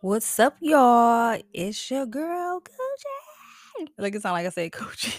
What's up, y'all? It's your girl, Coochie. Like it sound like I said Coochie.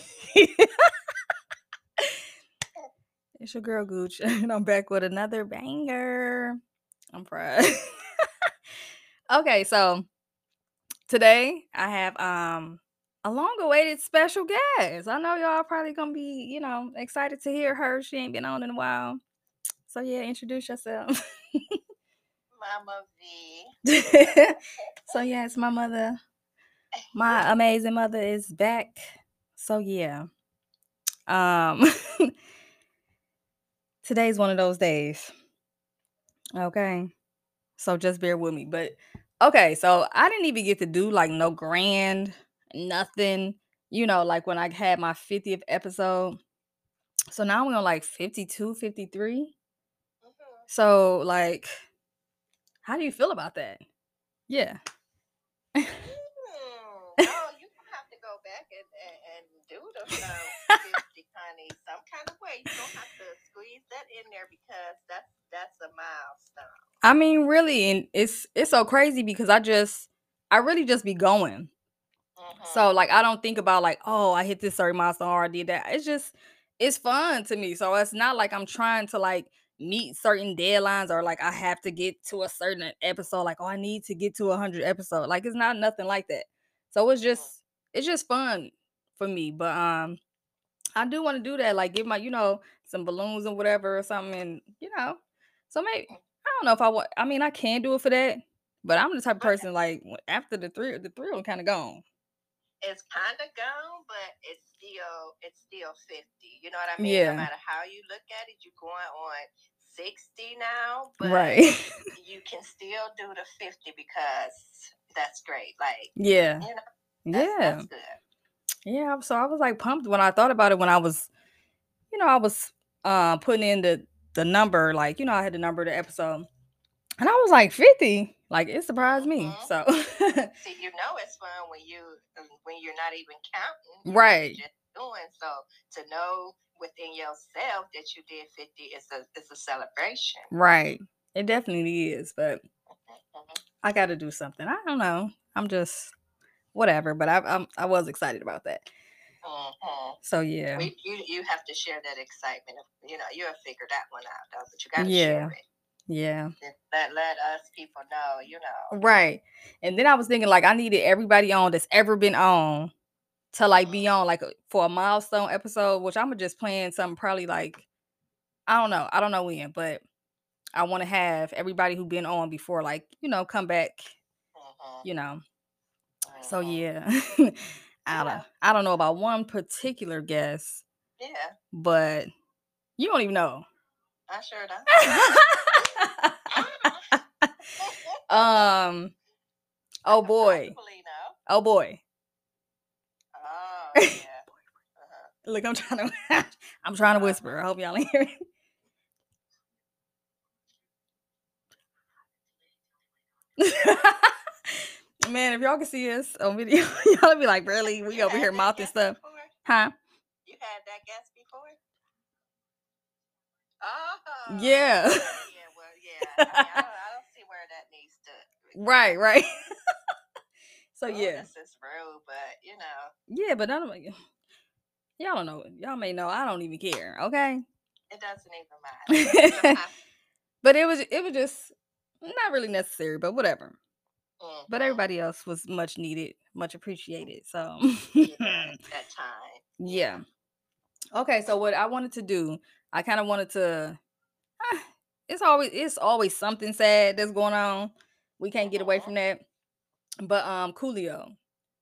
It's your girl, Gooch, and I'm back with another banger. I'm proud. Okay, so today I have a long-awaited special guest. I know y'all probably gonna be, excited to hear her. She ain't been on in a while. So yeah, introduce yourself. Mama V. So yeah, it's my mother. My amazing mother is back. So yeah. Um Today's one of those days. Okay. So just bear with me. But okay, so I didn't even get to do like no grand, nothing, like when I had my 50th episode. So now we're on like 52, 53. So like, how do you feel about that? Yeah. No, you gonna have to go back and do the 50, honey. Some kind of way. You're gonna have to squeeze that in there because that's a milestone. I mean, really, and it's so crazy because I really just be going. So like I don't think about like, oh, I hit this certain milestone or I did that. It's fun to me. So it's not like I'm trying to like meet certain deadlines or like I have to get to a certain episode. Like, oh, I need to get to 100 episode. Like it's not nothing like that. So it's just fun for me. But I do want to do that. Like give my some balloons and whatever or something. And so maybe I don't know if I want. I mean, I can do it for that. But I'm the type of person like after the thrill kind of gone. It's kind of gone, but it's still 50. You know what I mean? No Yeah. matter how you look at it, you're going on 60 now, but Right. you can still do the 50 because that's great. Like, Yeah. you know, Yeah. that's good. Yeah. So I was like pumped when I thought about it when I was putting in the number, like, I had the number of the episode. And I was like 50. Like it surprised me. So See, it's fun when you're not even counting. right. You're just doing. So to know within yourself that you did 50 is a celebration. Right. It definitely is, but I got to do something. I don't know. I'm just whatever, but I was excited about that. So yeah. You have to share that excitement. You'll figure that one out though, but you got to share it. Yeah. Let us people know. Right. And then I was thinking like I needed everybody on that's ever been on to like be on like for a milestone episode, which I'm just playing something probably like I don't know when, but I want to have everybody who been on before like, come back, So yeah. I don't know about one particular guest. Yeah. But you don't even know. I sure don't. Oh boy. Oh boy. Oh yeah. Look, I'm trying to whisper. I hope y'all ain't hearing. Man, if y'all can see us on video, y'all be like, really? We over here mouthing stuff. Before? Huh? You had that guest before? Oh. Yeah. Yeah, well, yeah. I don't see where that needs to. Right. So yeah. This is rude, but Yeah, but y'all don't know. Y'all may know. I don't even care. Okay. It doesn't even matter. But it was just not really necessary, but whatever. But everybody else was much needed, much appreciated. So that time. Yeah. Okay, so what I wanted to do, I kind of wanted to. It's always something sad that's going on. We can't get away from that. But Coolio.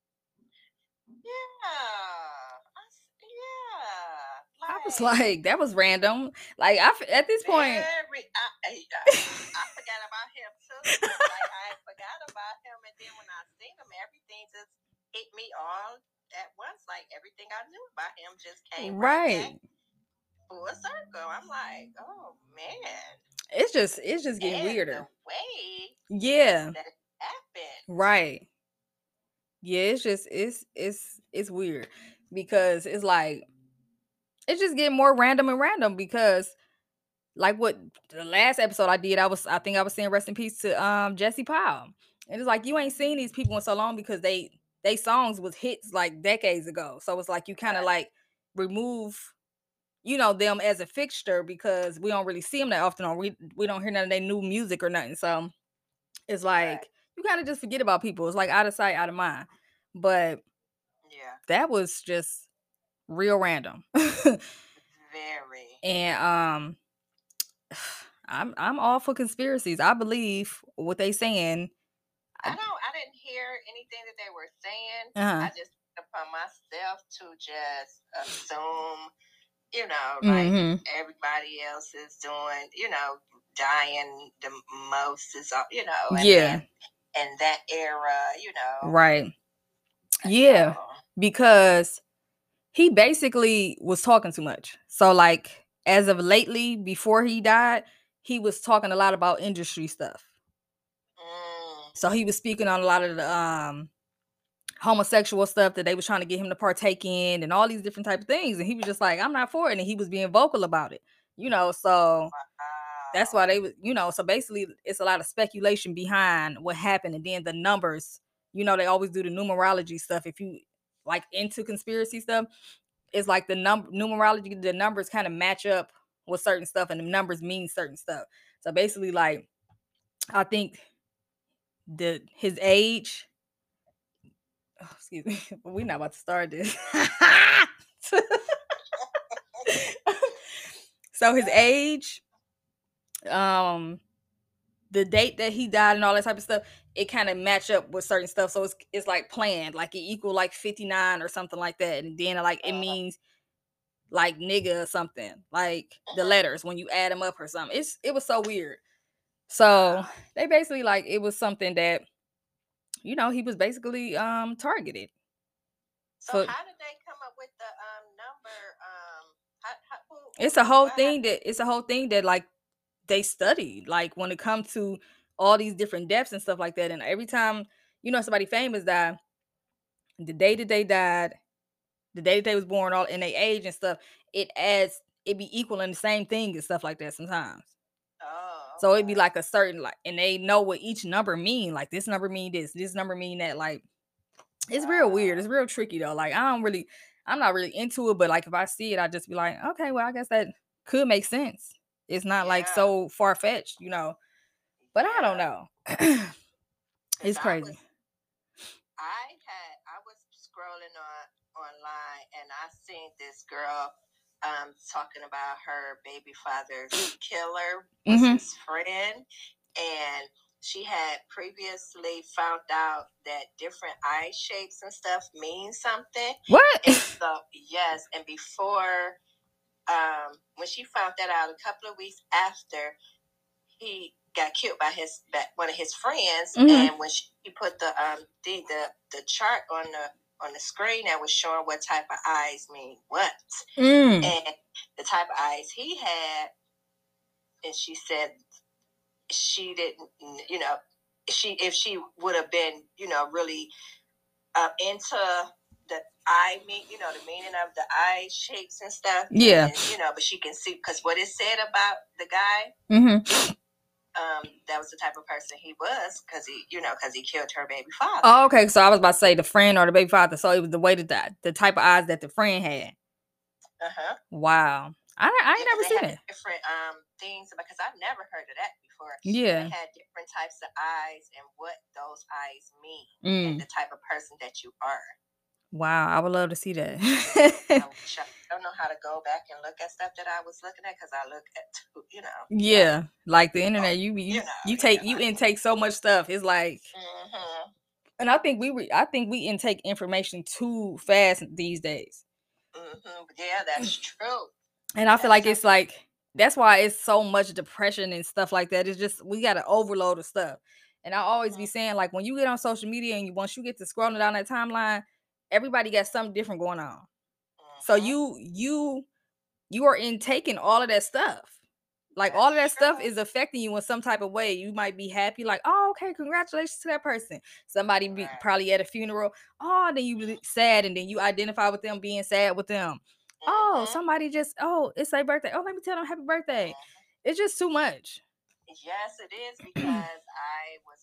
I was like, that was random. Like at this point, I forgot about him too. Like I forgot about him, and then when I seen him, everything just hit me all at once. Like everything I knew about him just came right back full circle. I'm like, oh man, it's just getting weirder. The way, yeah, that happened, right. Yeah, it's just it's weird because it's like it's just getting more random and random because like what the last episode I did, I think I was saying rest in peace to Jesse Powell. And it's like you ain't seen these people in so long because they songs was hits like decades ago. So it's like you kind of like remove, you know, them as a fixture because we don't really see them that often, or we don't hear none of their new music or nothing. So it's like you kind of just forget about people. It's like out of sight, out of mind. But that was just real random. Very. And I'm all for conspiracies. I believe what they saying. I didn't hear anything that they were saying. Uh-huh. I just took upon myself to just assume, you know, like everybody else is doing, you know, dying the most is, you know, and then in that era, you know. Right. Yeah. So. Because he basically was talking too much. So like as of lately, before he died, he was talking a lot about industry stuff. So he was speaking on a lot of the homosexual stuff that they was trying to get him to partake in and all these different type of things. And he was just like, I'm not for it. And he was being vocal about it, you know, so that's why they was, you know, so basically it's a lot of speculation behind what happened. And then the numbers, you know, they always do the numerology stuff. If you like into conspiracy stuff, it's like the numerology, the numbers kind of match up with certain stuff and the numbers mean certain stuff. So basically, like, I think his age, excuse me, but we're not about to start this. So his age, the date that he died and all that type of stuff, it kind of match up with certain stuff. So it's like planned, like it equal like 59 or something like that. And then like it means like nigga or something, like the letters when you add them up or something. It was so weird. So they basically like it was something that, you know, he was basically targeted. So how did they come up with the number? It's a whole thing that like they studied, like when it comes to all these different deaths and stuff like that. And every time, you know, somebody famous died, the day that they died, the day that they was born, all in their age and stuff, it be equal in the same thing and stuff like that sometimes. So it'd be like a certain, like, and they know what each number mean. Like this number mean this number mean that. Like it's real weird. It's real tricky though. Like I'm not really into it, but like if I see it, I just be like, okay, well, I guess that could make sense. It's not like so far fetched, you know. But I don't know. It's crazy. I was scrolling online and I seen this girl talking about her baby father's killer was his friend, and she had previously found out that different eye shapes and stuff mean something. What? And so yes, and before when she found that out, a couple of weeks after, he got killed by one of his friends, and when she put the chart on the screen that was showing what type of eyes mean what, and the type of eyes he had, and she said she didn't, you know, if she would have been, you know, really into the eye you know, the meaning of the eye shapes and stuff. Yeah. And, you know, but she can see, because what it said about the guy, that was the type of person he was, because he killed her baby father. Oh, okay. So I was about to say the friend or the baby father. So it was the way that the type of eyes that the friend had. Wow. I ain't never seen it. Different things, because I've never heard of that before. Yeah. They had different types of eyes and what those eyes mean and the type of person that you are. Wow, I would love to see that. I don't know how to go back and look at stuff that I was looking at, because I look at, you know. Yeah, like the internet, you intake so much stuff. It's like, and I think we intake information too fast these days. Yeah, that's true. And I feel like it's like that's why it's so much depression and stuff like that. It's just we got an overload of stuff. And I always be saying, like, when you get on social media and once you get to scrolling down that timeline, everybody got something different going on. So you are intaking all of that stuff. Like all of that stuff is affecting you in some type of way. You might be happy, like, oh, okay, congratulations to that person. Somebody be probably at a funeral. Oh, then you be sad, and then you identify with them being sad with them. Oh, somebody just, it's their birthday. Oh, let me tell them happy birthday. It's just too much. Yes, it is, because I was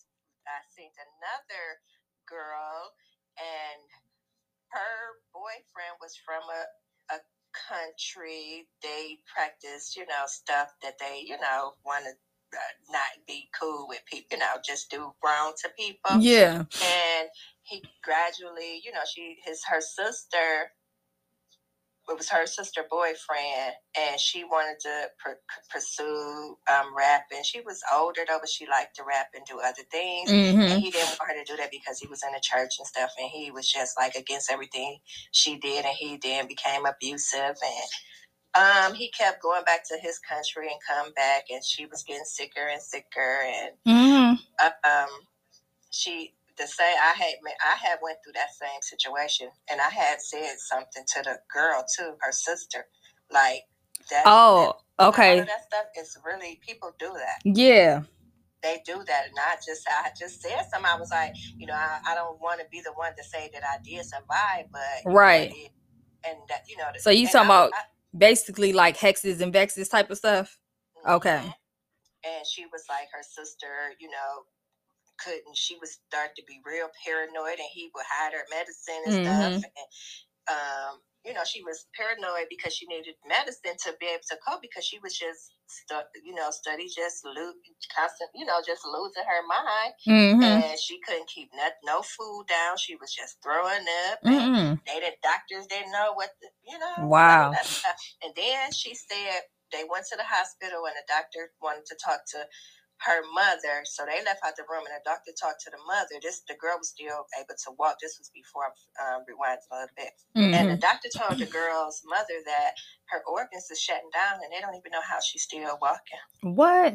I seen another girl, and her boyfriend was from a country. They practice, stuff that they, want to not be cool with people, just do wrong to people. Yeah. And he gradually, her sister, it was her sister boyfriend, and she wanted to pursue rapping. She was older though, but she liked to rap and do other things. And he didn't want her to do that because he was in the church and stuff, and he was just like against everything she did, and he then became abusive. And he kept going back to his country and come back, and she was getting sicker and sicker. And she to say I had went through that same situation, and I had said something to the girl too, her sister, like that. Oh, okay. All of that stuff is really, people do that. Yeah, they do that, and I just said something. I was like, I don't want to be the one to say that I did somebody, but right. And that, so you talking about basically like hexes and vexes type of stuff? Okay. And she was like, her sister, she would start to be real paranoid, and he would hide her medicine and stuff. And she was paranoid because she needed medicine to be able to cope, because she was just study, just constant, just losing her mind. And she couldn't keep no food down. She was just throwing up, and doctors didn't know what wow. And then she said they went to the hospital, and the doctor wanted to talk to her mother, so they left out the room, and the doctor talked to the mother. The girl was still able to walk. This was before I rewind a little bit. And the doctor told the girl's mother that her organs are shutting down, and they don't even know how she's still walking. What?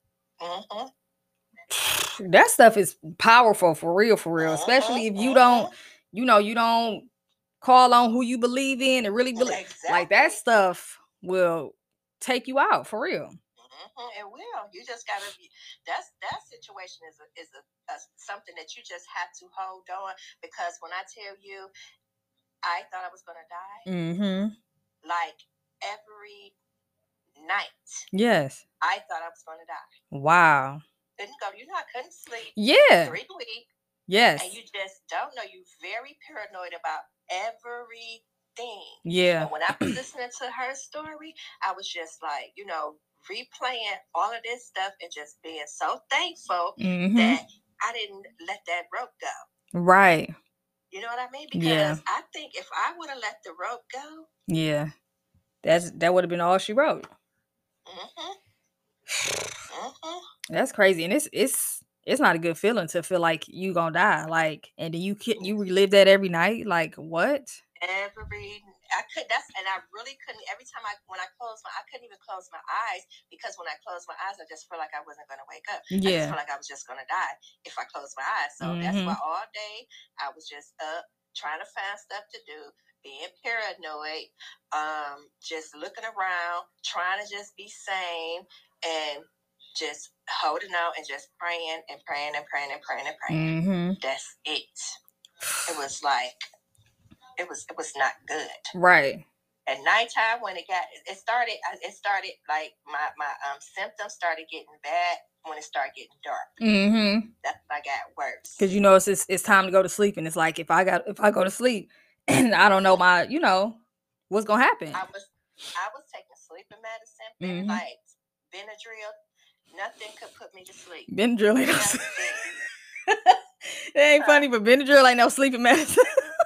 That stuff is powerful, for real, especially if you don't, you don't call on who you believe in and really believe. Exactly. Like, that stuff will take you out, for real. It will. You just gotta be. That situation is a something that you just have to hold on, because when I tell you, I thought I was gonna die. Like every night. Yes. I thought I was gonna die. Wow. Couldn't go. I couldn't sleep. Yeah. 3 weeks. Yes. And you just don't know. You're very paranoid about everything. Yeah. And when I was listening to her story, I was just like, replaying all of this stuff and just being so thankful that I didn't let that rope go. Right. You know what I mean? Because I think if I would have let the rope go, that would have been all she wrote. That's crazy, and it's not a good feeling to feel like you gonna die, like, and then you relive that every night. Like, what? I could. And I really couldn't. Every time when I closed I couldn't even close my eyes, because when I closed my eyes, I just felt like I wasn't going to wake up. I just felt like I was just going to die if I closed my eyes. So that's why all day I was just up trying to find stuff to do, being paranoid, just looking around, trying to just be sane, and just holding out and just praying and praying and praying and praying and praying. That's it. It was like. It was not good. Right. At nighttime, when it started like my symptoms started getting bad when it started getting dark. That's when I got worse. Because it's time to go to sleep, and it's like if I go to sleep and I don't know what's gonna happen. I was taking sleeping medicine, like Benadryl. Nothing could put me to sleep. Benadryl ain't it ain't funny, but Benadryl ain't no sleeping medicine.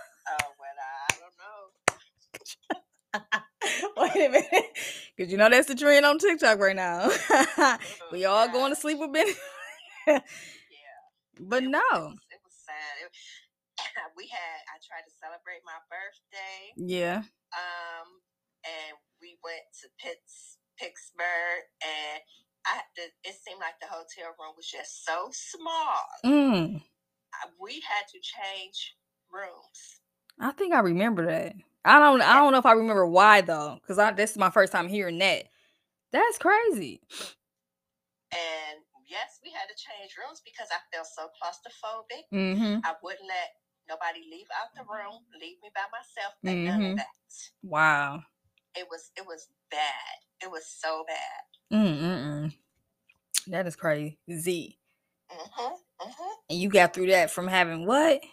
Wait a minute, because that's the trend on TikTok right now. We all going to sleep with Benny. But no. It was sad. I tried to celebrate my birthday. Yeah. And we went to Pittsburgh, and it seemed like the hotel room was just so small. We had to change rooms. I think I remember that. I don't know if I remember why though, because this is my first time hearing that. That's crazy. And yes, we had to change rooms because I felt so claustrophobic. I wouldn't let nobody leave out the room, leave me by myself, and none of that. Wow. It was bad. It was so bad. That is crazy. And you got through that from having what?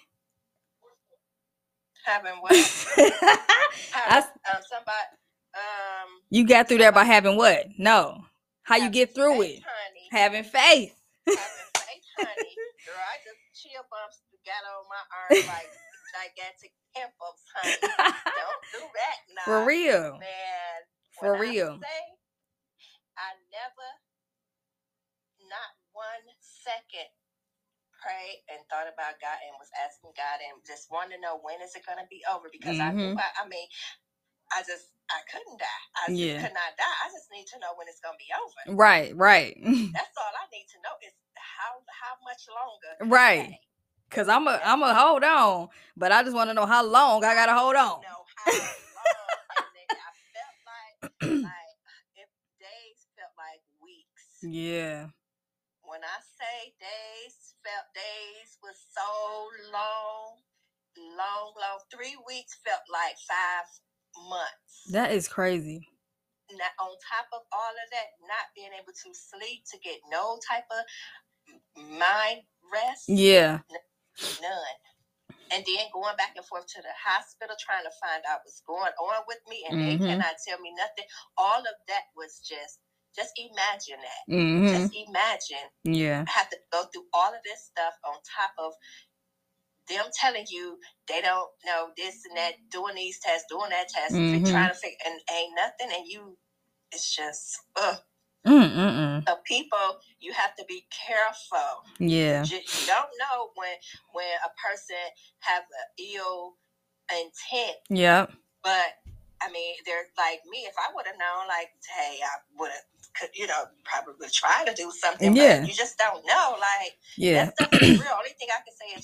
Having what? Somebody. You got through that by having what? No. How you get through faith, it? Honey. Having faith. Having faith, honey. Girl, I just chill bumps got on my arm like gigantic pimples, honey. Don't do that now. For real. Man. For real. I say, I never, not 1 second, prayed and thought about God and was asking God and just wanted to know when is it going to be over, because I knew, I couldn't die. I just could not die. I just need to know when it's going to be over. Right. That's all I need to know is how much longer. Right. Because I'm a hold on, but I just want to know how long I got to hold on. Know how long. And then I felt like if days felt like weeks. Yeah. When I say days was so long. 3 weeks felt like 5 months. That is crazy. Now, on top of all of that, not being able to sleep, to get no type of mind rest. Yeah. None. And then going back and forth to the hospital trying to find out what's going on with me, and they cannot tell me nothing. All of that was just imagine that. Just imagine. Yeah. I have to go through all of this stuff on top of them telling you they don't know this and that, doing these tests, doing that test, trying to figure, and ain't nothing, and it's just, So people, you have to be careful. Yeah. You don't know when a person have an ill intent. Yeah. But I mean, they're like me. If I would have known, like, hey, I would have, probably try to do something. Yeah. But you just don't know. Like, that stuff is real. Only thing I can say is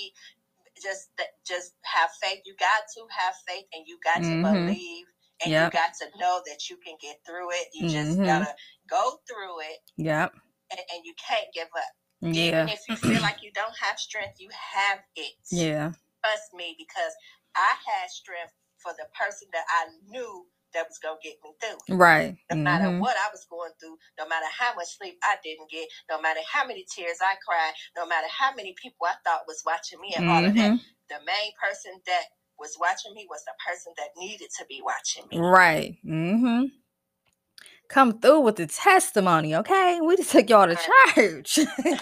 just have faith. You got to have faith, and you got to believe, and you got to know that you can get through it. You just gotta go through it. Yep. And you can't give up. Yeah. Even if you feel like you don't have strength, you have it. Yeah. Trust me, because I had strength for the person that I knew that was going to get me through. Right. No matter what I was going through, no matter how much sleep I didn't get, no matter how many tears I cried, no matter how many people I thought was watching me and all of that, the main person that was watching me was the person that needed to be watching me. Right. Come through with the testimony, okay? We just took y'all to church.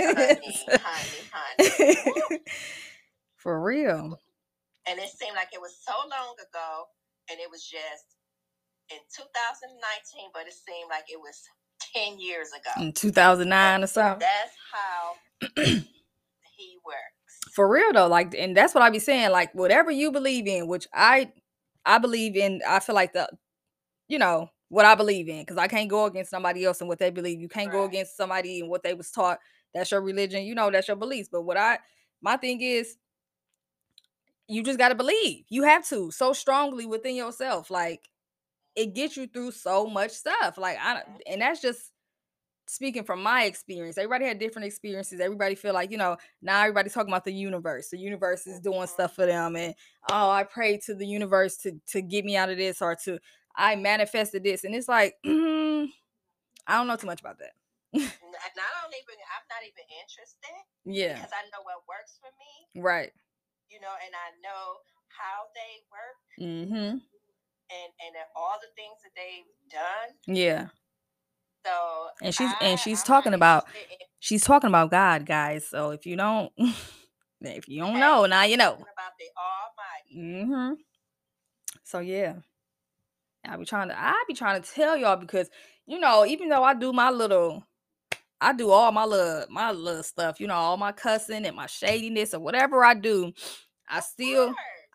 honey. For real. And it seemed like it was so long ago, and it was just in 2019, but it seemed like it was 10 years ago. In 2009 or something. That's how he works. For real though, like, and that's what I be saying, like, whatever you believe in, which I believe in, I feel like what I believe in, because I can't go against somebody else and what they believe. You can't go against somebody and what they was taught. That's your religion, that's your beliefs. But my thing is, you just got to believe. You have to so strongly within yourself. Like, it gets you through so much stuff. Like, and that's just speaking from my experience. Everybody had different experiences. Everybody feel like, now everybody's talking about the universe. The universe is doing stuff for them. And, I prayed to the universe to get me out of this, or I manifested this. And it's like, I don't know too much about that. I'm not even interested. Yeah. Because I know what works for me. Right. And I know how they work. And all the things that they've done. Yeah. So she's talking about God, guys. So if you don't know, now you know. About the Almighty. So yeah. I be trying to tell y'all, because even though I do all my little stuff, all my cussing and my shadiness or whatever I do, I still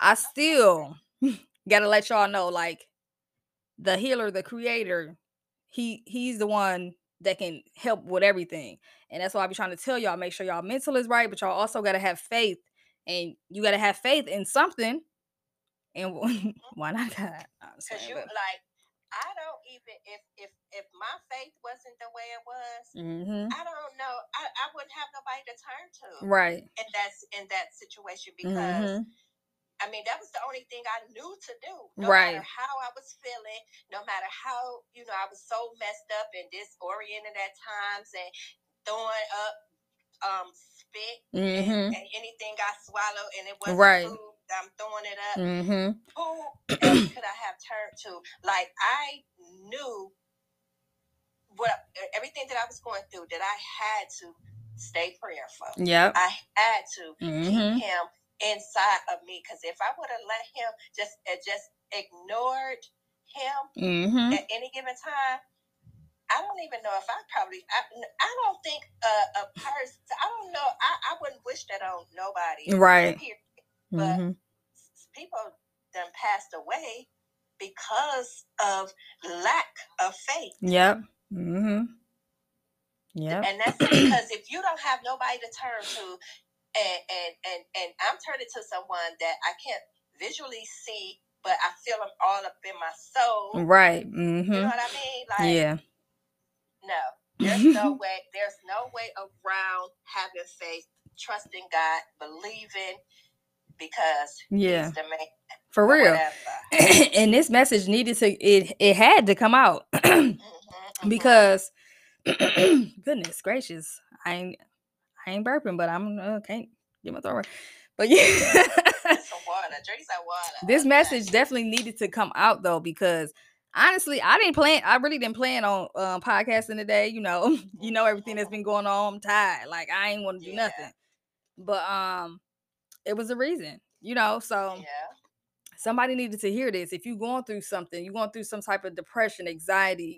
gotta let y'all know, like, the healer, the creator, he's the one that can help with everything. And that's why I be trying to tell y'all, make sure y'all mental is right, but y'all also gotta have faith, and you gotta have faith in something. And why not God? Because I don't even, if my faith wasn't the way it was, I don't know, I wouldn't have nobody to turn to. Right. And that's in that situation, because I mean, that was the only thing I knew to do. No matter how I was feeling, no matter how, I was so messed up and disoriented at times, and throwing up spit Mm-hmm. and anything I swallow and it wasn't Right. food, I'm throwing it up. Mm-hmm. Who else could I have turned to? Like, I knew everything that I was going through, that I had to stay prayerful. Yep. I had to keep him inside of me, because if I would have let him just ignored him at any given time, I don't even know if I don't think a person, I don't know, I wouldn't wish that on nobody. Right. But people done passed away because of lack of faith. Yep. Mm-hmm. Yep. And that's it, because if you don't have nobody to turn to, and I'm turning to someone that I can't visually see, but I feel them all up in my soul. Right. Mm-hmm. You know what I mean? Like, yeah. No, there's no way. There's no way around having faith, trusting God, believing, because He's the man. For real. And this message needed to. It had to come out because goodness gracious, I ain't burping, but I'm can't get my throat right. But yeah, some water. Drink some water. This message definitely needed to come out though, because honestly, I really didn't plan on podcasting today. You know everything that's been going on. I'm tired. Like, I ain't want to do nothing. But it was a reason. So somebody needed to hear this. If you're going through something, you're going through some type of depression, anxiety,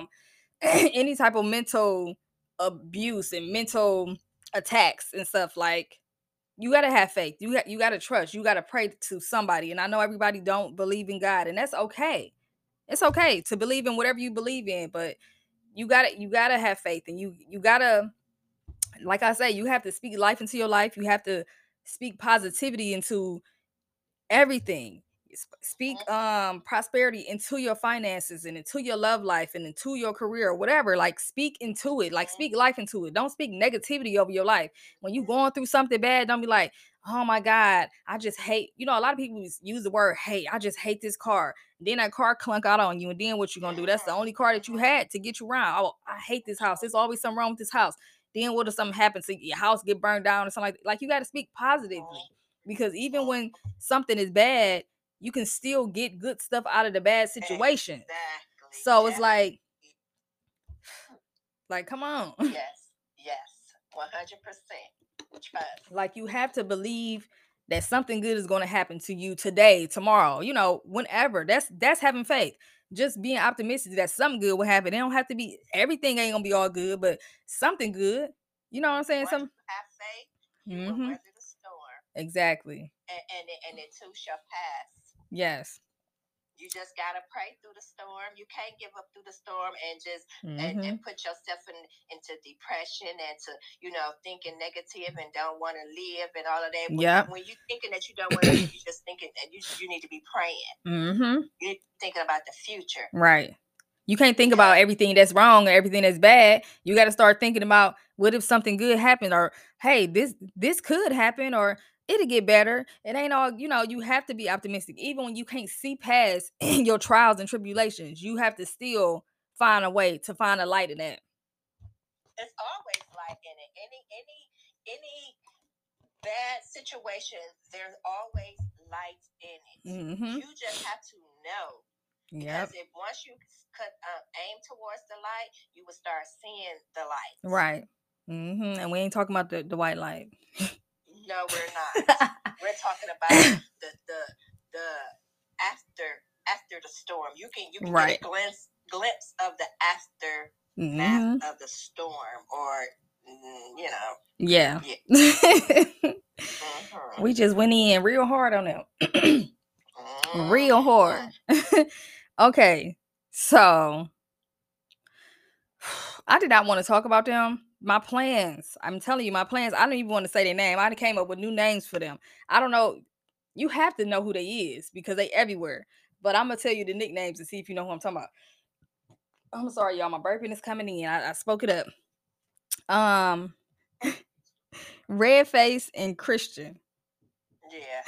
any type of mental abuse and mental attacks and stuff, like, you gotta have faith. You gotta trust. You gotta pray to somebody. And I know everybody don't believe in God, and that's okay. It's okay to believe in whatever you believe in, but you gotta have faith, and you gotta, like I say, you have to speak life into your life. You have to speak positivity into everything. Speak prosperity into your finances and into your love life and into your career or whatever. Like, speak into it. Like, speak life into it. Don't speak negativity over your life. When you going through something bad, don't be like, oh my God, I just hate, a lot of people use the word hate. I just hate this car. Then that car clunk out on you, and then what you gonna do? That's the only car that you had to get you around. Oh, I hate this house. There's always something wrong with this house. Then what if something happens to your house, get burned down or something like you got to speak positively, because even when something is bad, you can still get good stuff out of the bad situation. Exactly. So it's like, come on. Yes, 100%. Trust. Like, you have to believe that something good is going to happen to you today, tomorrow, whenever. That's having faith. Just being optimistic that something good will happen. It don't have to be, everything ain't gonna be all good, but something good. You know what I'm saying? Once you have faith, you will weather the storm. Exactly. And it too shall pass. Yes. You just gotta pray through the storm. You can't give up through the storm and just and put yourself into depression and to thinking negative and don't want to live and all of that. When you thinking that you don't want to live, you just thinking that you need to be praying. You're thinking about the future. Right. You can't think about everything that's wrong or everything that's bad. You got to start thinking about, what if something good happened, or hey, this could happen, or it'll get better. It ain't all, you have to be optimistic. Even when you can't see past your trials and tribulations, you have to still find a way to find a light in that. There's always light in it. Any bad situation, there's always light in it. You just have to know. Because if once you aim towards the light, you will start seeing the light. Right. And we ain't talking about the white light. No, we're not. We're talking about the after the storm. You can get a glimpse of the aftermath of the storm, or Yeah. We just went in real hard on them. Real hard. Okay, so I did not want to talk about them. My plans. I'm telling you, my plans. I don't even want to say their name. I came up with new names for them. I don't know. You have to know who they is, because they everywhere. But I'm gonna tell you the nicknames and see if you know who I'm talking about. I'm sorry, y'all. My burping is coming in. I spoke it up. Redface and Christian. Yeah.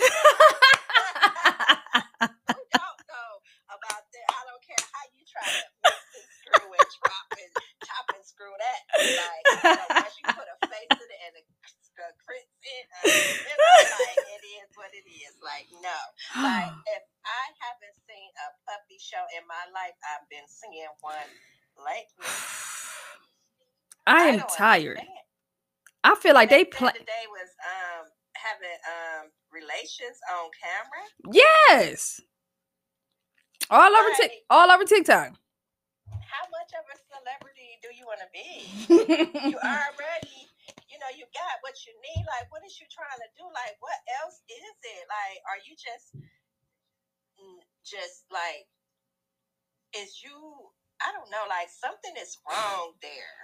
About that. I don't care how you try to mix and screw and chop and screw that. Like, once you put a face to it and a what it is. Like, no. Like, if I haven't seen a puppy show in my life, I've been seeing one lately. I am tired. I feel like they play. Today was having relations on camera. Yes. All over TikTok. How much of a celebrity do you want to be? You already, you got what you need. Like, what is you trying to do? Like, what else is it? Like, are you just like, I don't know, like, something is wrong there.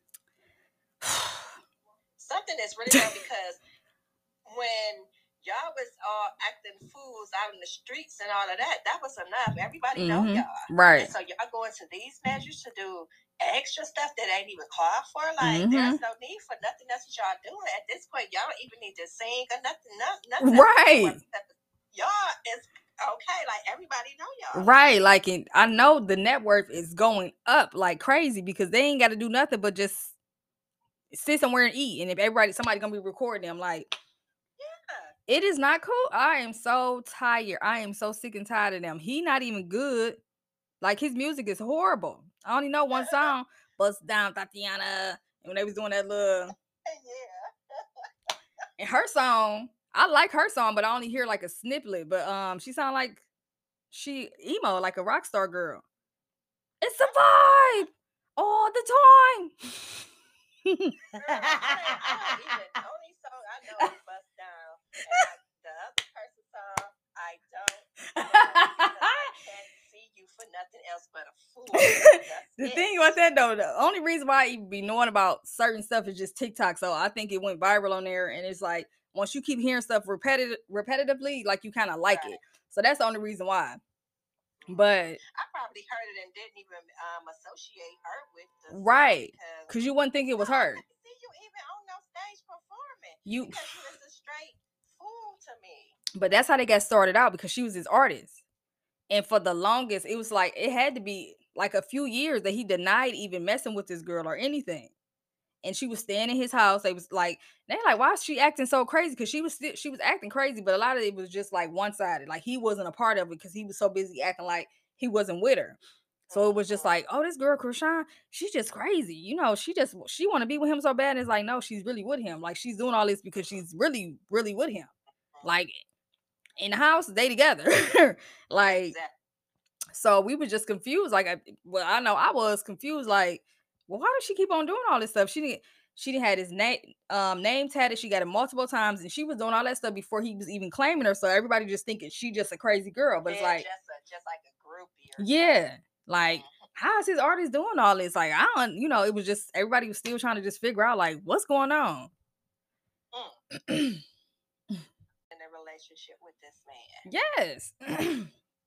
Something is really wrong because when y'all was all acting fools out in the streets and all of that, that was enough. Everybody know y'all. Right. And so y'all going to these measures to do extra stuff that ain't even called for. Like, there's no need for nothing else that y'all doing. At this point, y'all don't even need to sing or nothing. Right. Y'all is okay. Like, everybody know y'all. Right. Like, I know the net worth is going up like crazy because they ain't got to do nothing but just sit somewhere and eat. And if somebody gonna be recording them, like, it is not cool. I am so tired. I am so sick and tired of them. He not even good. Like, his music is horrible. I only know one song, Bust Down Tatiana. And when they was doing that little and her song, I like her song, but I only hear like a snippet. But she sound like she emo, like a rock star girl. It's a vibe all the time. The only song I know is Bust Down. And the other person's song, I don't know. I can't see you for nothing else but a fool. The thing about that though, the only reason why I even be knowing about certain stuff is just TikTok. So I think it went viral on there, and it's like once you keep hearing stuff repetitively, like you kind of like it. So that's the only reason why. But I probably heard it and didn't even associate her with the right, because you wouldn't think it was her. I didn't see you even on no stage performing because you was a straight fool to me. But that's how they got started out, because she was his artist, and for the longest, it was like it had to be like a few years that he denied even messing with this girl or anything. And she was staying in his house. They was like, they're like, why is she acting so crazy? Because she was acting crazy, but a lot of it was just like one-sided. Like, he wasn't a part of it because he was so busy acting like he wasn't with her. So it was just like, oh, this girl Chrisean, she's just crazy. She want to be with him so bad. And it's like, no, she's really with him. Like, she's doing all this because she's really, really with him. Like, in the house, they together. Like, so we were just confused. Like, I know I was confused. Like, well, why does she keep on doing all this stuff? She didn't had his name tatted. She got it multiple times, and she was doing all that stuff before he was even claiming her. So everybody just thinking she just a crazy girl. But it's like just like a groupie. Yeah, like, how is his artist doing all this? Like, I don't, it was just everybody was still trying to just figure out like what's going on. In a relationship with this man. Yes.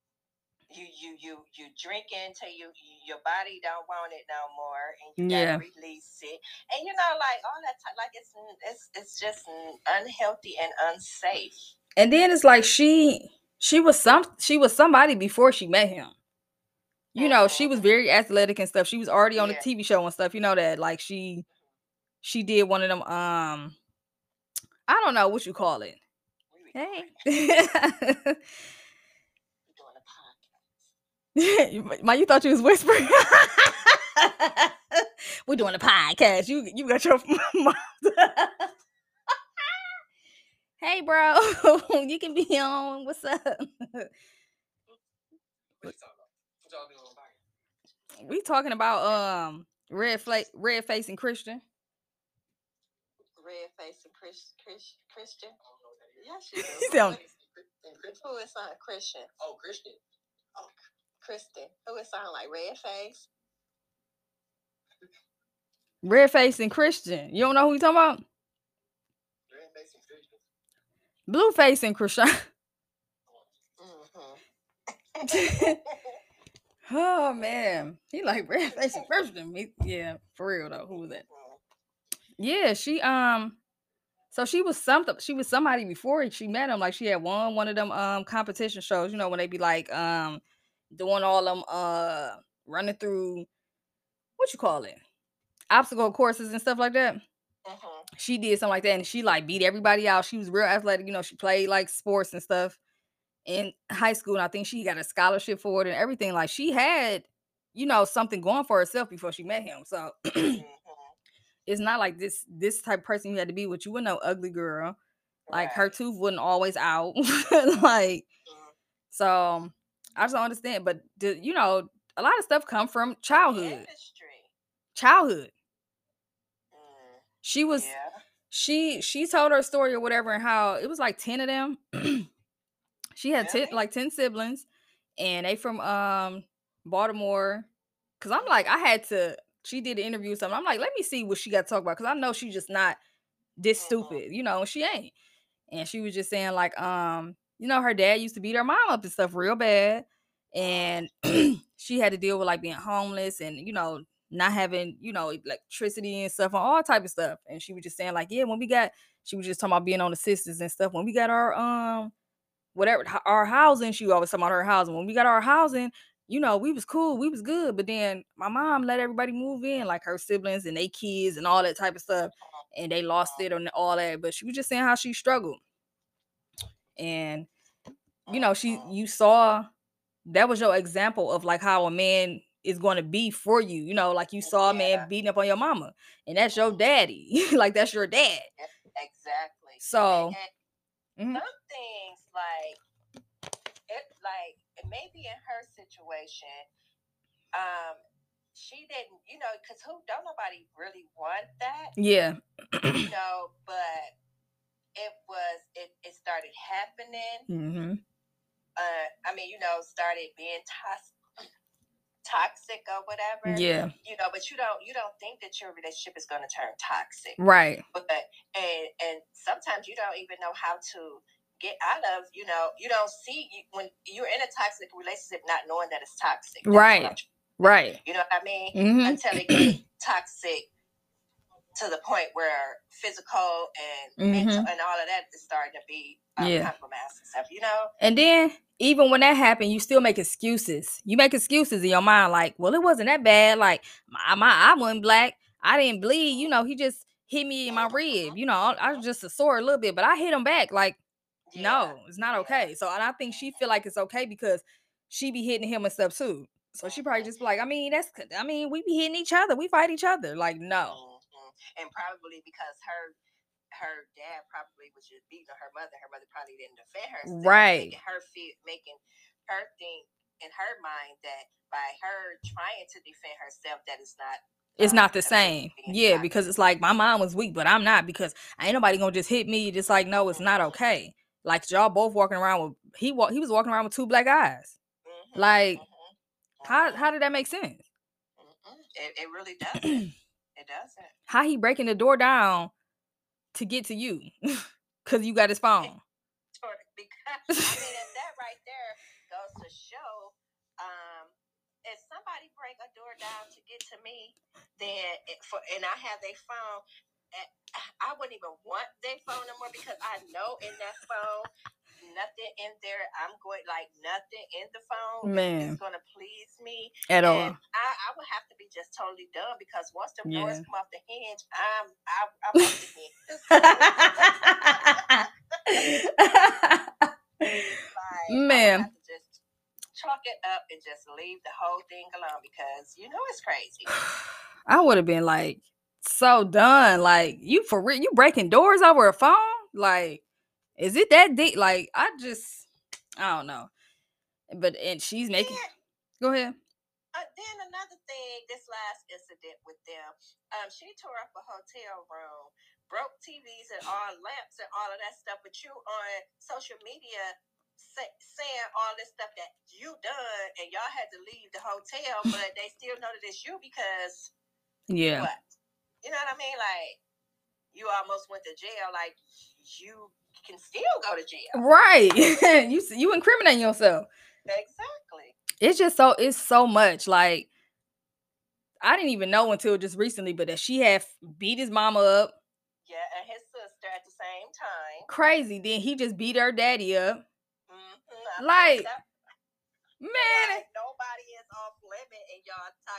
You drinking till your body don't want it no more, and you gotta release it, and like all that time, like it's just unhealthy and unsafe. And then it's like she was somebody before she met him. She was very athletic and stuff. She was already on a TV show and stuff. You know that, like, she did one of them. I don't know what you call it. Hey. You thought you was whispering. We're doing a podcast. You got your mouth. Hey, bro, you can be on. What's up? We talking about Redface and Christian. Redface and Christian. Yes, you do. Who is Christian? Oh, Christian. Oh, Kristen. Who it sound like? Redface? Redface and Christian. You don't know who you talking about? Redface and Christian. Blueface and Christian. Oh man, he like Redface and Christian. Yeah, for real though. Who was that? Yeah, she so she was somebody before she met him. Like, she had won one of them competition shows, when they be like doing all them running through, what you call it, obstacle courses and stuff like that. She did something like that, and she like beat everybody out. She was real athletic, she played like sports and stuff in high school, and I think she got a scholarship for it and everything. Like she had, something going for herself before she met him. So it's not like this type of person you had to be with. You were no ugly girl. Like her tooth wasn't always out. Like so I just don't understand. But a lot of stuff come from childhood. Childhood. She was she told her story or whatever, and how it was like 10 of them. She had 10 siblings, and they from Baltimore. Cause I'm like, she did an interview or something. I'm like, let me see what she got to talk about. Cause I know she's just not this stupid, she ain't. And she was just saying like, her dad used to beat her mom up and stuff real bad. And she had to deal with like being homeless and, not having, electricity and stuff and all type of stuff. And she was just saying like, yeah, she was just talking about being on the sisters and stuff. When we got our, whatever, our housing, she always talking about her housing. When we got our housing, we was cool, we was good. But then my mom let everybody move in, like her siblings and they kids and all that type of stuff. And they lost it and all that. But she was just saying how she struggled. And, you saw, that was your example of like how a man is going to be for you. Like you saw a man beating up on your mama. And that's your daddy. Like that's your dad. Exactly. So some things maybe in her situation, she didn't, because don't nobody really want that. Yeah. But it started happening. Started being toxic or whatever. Yeah. But you don't think that your relationship is going to turn toxic. Right. But and sometimes you don't even know how to get out of, you don't see when you're in a toxic relationship not knowing that it's toxic. Right. Right. You know what I mean? Mm-hmm. Until it gets toxic to the point where physical and mental and all of that is starting to be compromised and stuff, And then even when that happened, you still make excuses. You make excuses in your mind, like, well, it wasn't that bad. Like I wasn't black. I didn't bleed. He just hit me in my rib. I was just sore a little bit, but I hit him back. Like, no, it's not okay. So, and I think she feel like it's okay because she be hitting him and stuff too. So she probably just be like, we be hitting each other. We fight each other. Like, no. And probably because her dad probably was just beating her mother. Her mother probably didn't defend herself. Right. Making her think in her mind that by her trying to defend herself, that it's not the same. Yeah, because it's like my mom was weak, but I'm not, because ain't nobody gonna just hit me. Just like, no, it's not okay. Like y'all both walking around with he was walking around with 2 black eyes. Like how did that make sense? It really doesn't. It doesn't. How he breaking the door down to get to you because you got his phone? Because if that right there goes to show, if somebody break a door down to get to me, then and I have their phone, I wouldn't even want their phone no more, because I know in that phone, nothing in there, I'm going, like, nothing in the phone is going to please me at all. I would have to be just totally done, because once the doors come off the hinge, I'm off the hinge. Man, I have to just chalk it up and just leave the whole thing alone, because it's crazy. I would have been like so done. Like, you for real? You breaking doors over a phone? Like, is it that deep? Like, I don't know. But and she's making. Go ahead. Then another thing, this last incident with them, she tore up a hotel room, broke TVs and all lamps and all of that stuff. But you on social media saying all this stuff that you done, and y'all had to leave the hotel, but they still know that it's you because what? You know what I mean? Like, you almost went to jail. Like, you can still go to jail, right? you incriminating yourself. Exactly. It's just it's so much. Like, I didn't even know until just recently, but that she had beat his mama up. Yeah, and his sister at the same time. Crazy. Then he just beat her daddy up. Mm-hmm. Like, man, nobody is off limit in y'all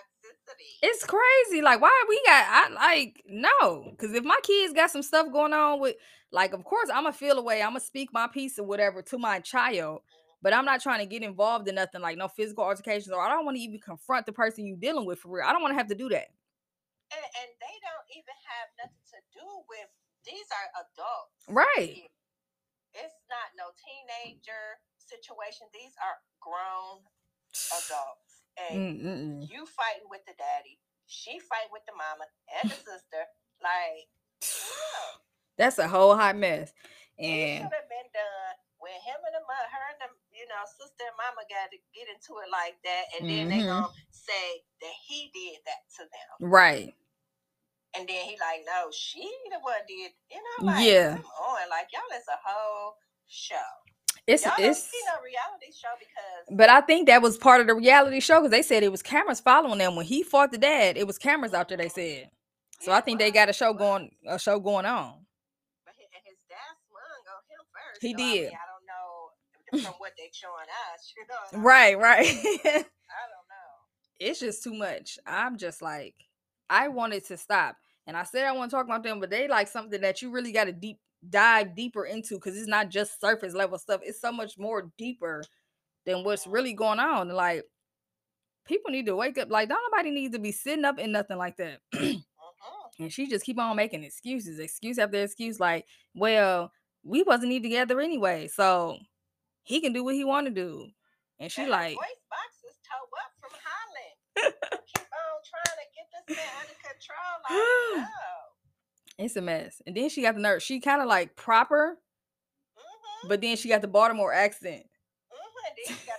audacity. It's crazy. Like, why we got? No, because if my kids got some stuff going on with, like, of course I'm gonna feel away. I'm gonna speak my piece or whatever to my child, but I'm not trying to get involved in nothing like no physical altercations, or I don't want to even confront the person you dealing with for real. I don't want to have to do that. And they don't even have nothing to do with. These are adults, right? It's not no teenager situation. These are grown adults, and you fighting with the daddy, she fighting with the mama and the sister. Like, that's a whole hot mess. And it should have been done when him and her and the sister and mama got to get into it like that, and then they gonna say that he did that to them, right? And then he like, no, she the one did, like, come on, like, y'all is a whole show. Y'all don't see no reality show because. But I think that was part of the reality show because they said it was cameras following them when he fought the dad. It was cameras out there. They said. So I think they got a show going on. But his dad swung on him first. He did. I don't know from what they showing us. Right. I don't know. It's just too much. I'm just like, I wanted to stop. And I said I want to talk about them, but they like something that you really got to dive deeper into because it's not just surface level stuff. It's so much more deeper than what's really going on. Like, people need to wake up. Like, don't nobody need to be sitting up in nothing like that. And she just keep on making excuses, excuse after excuse. Like, well, we wasn't even together anyway, so he can do what he want to do. And she like, voice box is toe up from Holland. Keep on trying to get this man under control. Like, no. It's a mess. And then she got the nerve. She kind of like proper, but then she got the Baltimore accent. Then she got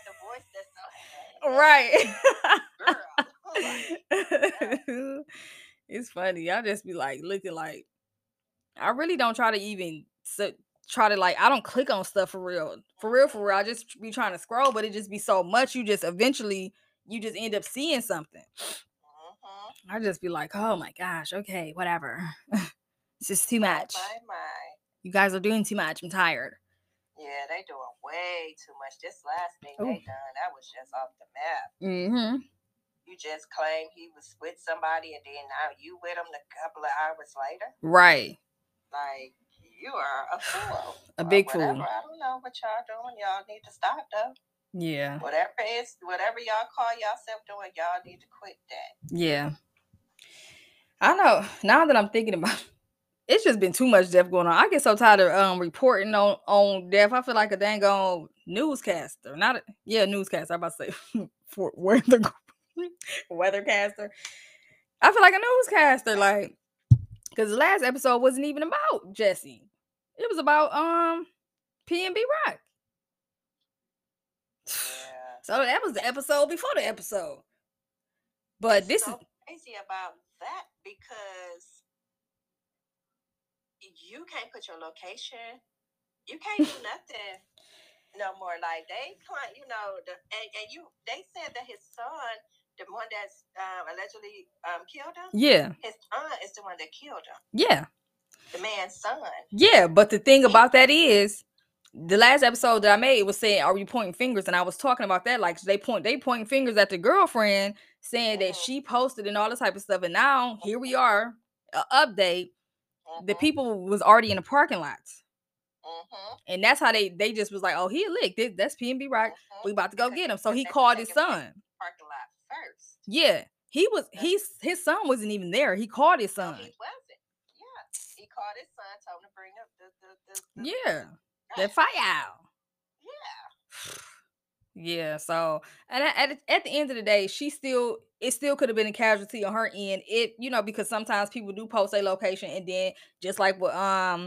the voice that's so, right. Girl. It's funny. I just be like looking like, I really don't try to even like, I don't click on stuff for real. I just be trying to scroll, but it just be so much. You just eventually end up seeing something. I just be like, oh my gosh, okay, whatever. It's just too much. You guys are doing too much. I'm tired. Yeah, they doing way too much. This last thing they done, that was just off the map. You just claim he was with somebody, and then now you with him a couple of hours later. Right. Like, you are a fool. A big fool. I don't know what y'all doing. Y'all need to stop though. Yeah. Whatever y'all call yourself doing, y'all need to quit that. Yeah. I know. Now that I'm thinking about it, it's just been too much death going on. I get so tired of reporting on death. I feel like a dang on newscaster. Newscaster. I'm about to say for weathercaster. I feel like a newscaster, like, because the last episode wasn't even about Jesse. It was about PNB Rock. Yeah. So that was the episode before the episode. But this is crazy about that because you can't put your location. You can't do nothing no more. Like, they claim, they said that his son, the one that's allegedly killed him. Yeah. His son is the one that killed him. Yeah. The man's son. Yeah, but the thing about that is, the last episode that I made was saying, "Are we pointing fingers?" And I was talking about that, like they pointing fingers at the girlfriend, saying that she posted and all this type of stuff. And now here we are, update. The people was already in the parking lots. And that's how they just was like, oh, he a lick. That's PNB Rock. We about to go get him. So he called his son. Parking lot first. Yeah, his son wasn't even there. He called his son. No, he wasn't. Yeah, he called his son, told him to bring up the that fire out. Yeah. So, and at the end of the day, it still could have been a casualty on her end. Because sometimes people do post a location, and then just like what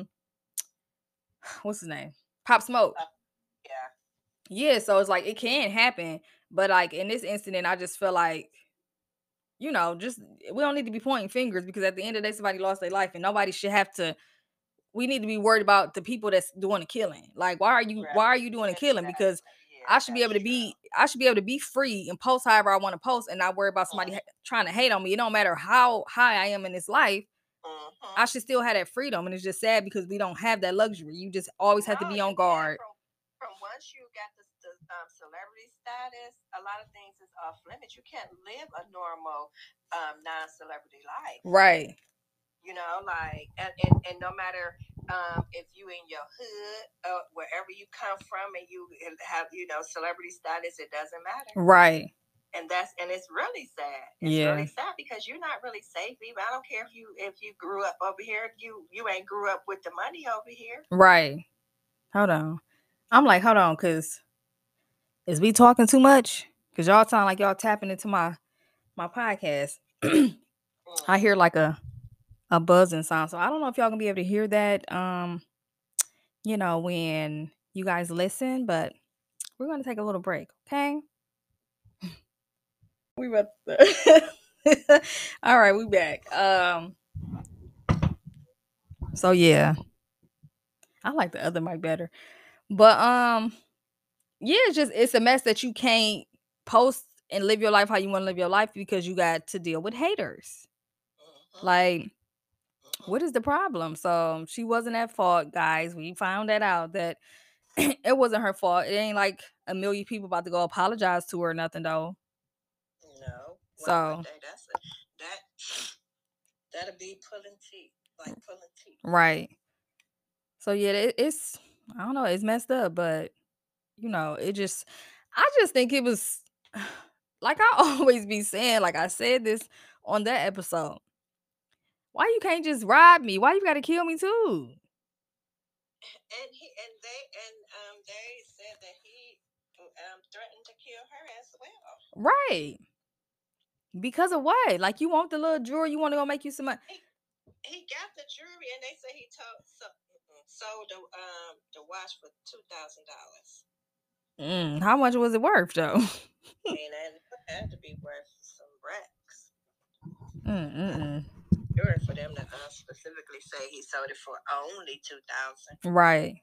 what's his name? Pop Smoke. Yeah, so it's like it can happen, but like in this incident, I just feel like, just we don't need to be pointing fingers, because at the end of the day, somebody lost their life, and nobody should have to. We need to be worried about the people that's doing the killing. Like, why are you doing a killing? Because I should be able to be free and post however I want to post, and not worry about somebody trying to hate on me. It don't matter how high I am in this life. I should still have that freedom, and it's just sad because we don't have that luxury. You just always have to be on guard. From once you got celebrity status, a lot of things is off limits. You can't live a normal non-celebrity life. Right. You know, like, and no matter if you in your hood, wherever you come from, and you have, you know, celebrity status, it doesn't matter. Right. And it's really sad. It's really sad because you're not really safe. Even I don't care if you grew up over here. If you ain't grew up with the money over here. Right. Hold on. I'm like, hold on, cause is we talking too much? Cause y'all sound like y'all tapping into my podcast. I hear like a buzzing sound. So I don't know if y'all gonna be able to hear that. You know, when you guys listen, but we're gonna take a little break, okay? We about to all right, we back. So yeah. I like the other mic better. But yeah, it's a mess that you can't post and live your life how you want to live your life because you got to deal with haters. Like, what is the problem? So she wasn't at fault, guys. We found that out that it wasn't her fault. It ain't like a million people about to go apologize to her or nothing though. No. So that'll be pulling teeth. Like pulling teeth. Right. So yeah, it's I don't know, it's messed up, but you know, I just think it was like I always be saying, like I said this on that episode. Why you can't just rob me? Why you gotta kill me too? And they said that he threatened to kill her as well. Right. Because of what? Like you want the little jewelry, you want to go make you some money. He got the jewelry, and they say he sold the watch for $2,000. How much was it worth though? I mean, it had to be worth some racks. For them to specifically say he sold it for only $2,000. Right.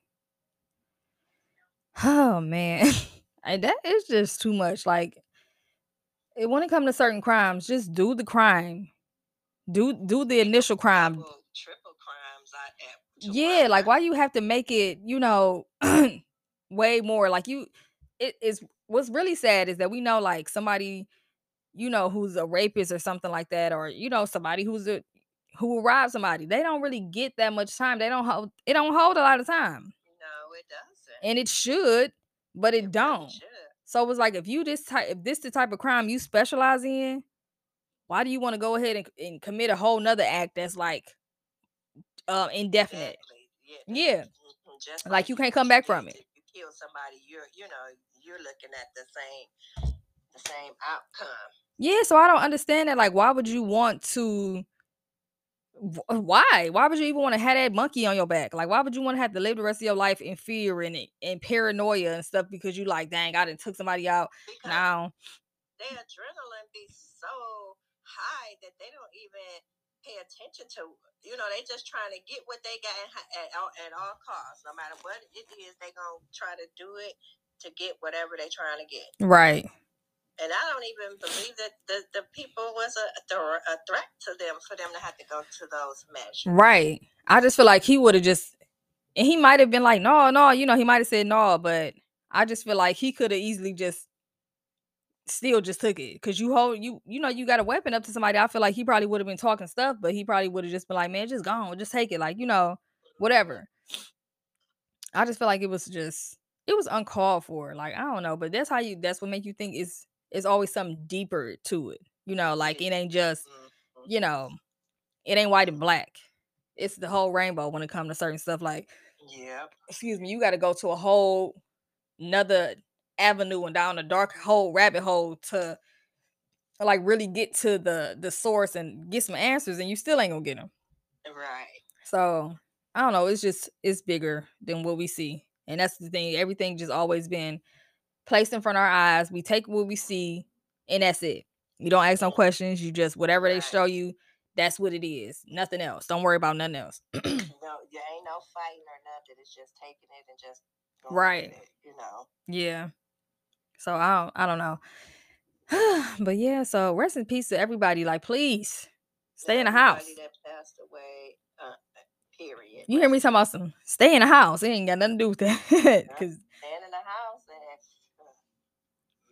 Oh man, that is just too much. Like, when it comes to certain crimes, just do the crime. Do the initial crime. Triple crimes. Yeah, like why you have to make it, you know, way more. Like it is. What's really sad is that we know like somebody, you know, who's a rapist or something like that, or you know, somebody who will rob somebody. They don't really get that much time. It don't hold a lot of time. No, it doesn't. And it should, but it don't. Really should. So it was like if this the type of crime you specialize in, why do you want to go ahead and commit a whole nother act that's like indefinite? Exactly. Yeah. Just like you can't come back from it. If you kill somebody, you're looking at the same outcome. Yeah, so I don't understand that. Like, why would you want to? Why would you even want to have that monkey on your back? Like, why would you want to have to live the rest of your life in fear and paranoia and stuff because you like, dang, I done took somebody out. Because now their adrenaline be so high that they don't even pay attention to. You know, they just trying to get what they got at all costs. No matter what it is, they gonna try to do it to get whatever they trying to get. Right. And I don't even believe that the people was a threat to them for them to have to go to those measures. Right. I just feel like he would have just, and he might have been like, no, you know, he might have said no, but I just feel like he could have easily just still just took it. Cause you know, you got a weapon up to somebody. I feel like he probably would have been talking stuff, but he probably would have just been like, man, just go on, just take it. Like, you know, whatever. I just feel like it was uncalled for. Like, I don't know, but that's what make you think it's always something deeper to it. You know, like it ain't just, you know, it ain't white and black. It's the whole rainbow when it comes to certain stuff. Like, excuse me, you got to go to a whole another avenue and down a dark hole, rabbit hole to like really get to the source and get some answers, and you still ain't gonna get them. Right. So I don't know. It's bigger than what we see, and that's the thing. Everything just always been placed in front of our eyes. We take what we see, and that's it. You don't ask no questions. You just whatever they show you, that's what it is. Nothing else. Don't worry about nothing else. No, there ain't no fighting or nothing. It's just taking it and just going right. with it, you know. Yeah. So I don't know. But yeah, so rest in peace to everybody. Like, please stay in the house. Everybody that passed away, period. You hear me talking about some stay in the house? It ain't got nothing to do with that. Cause staying in the house and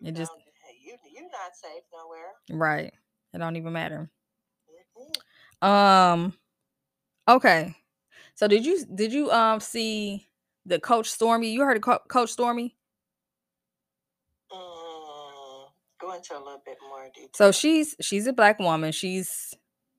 It just you not safe nowhere. right. It don't even matter. Mm-hmm. Okay. So did you see the Coach Stormy? You heard of Coach Stormy? Go into a little bit more detail. So she's a black woman. She's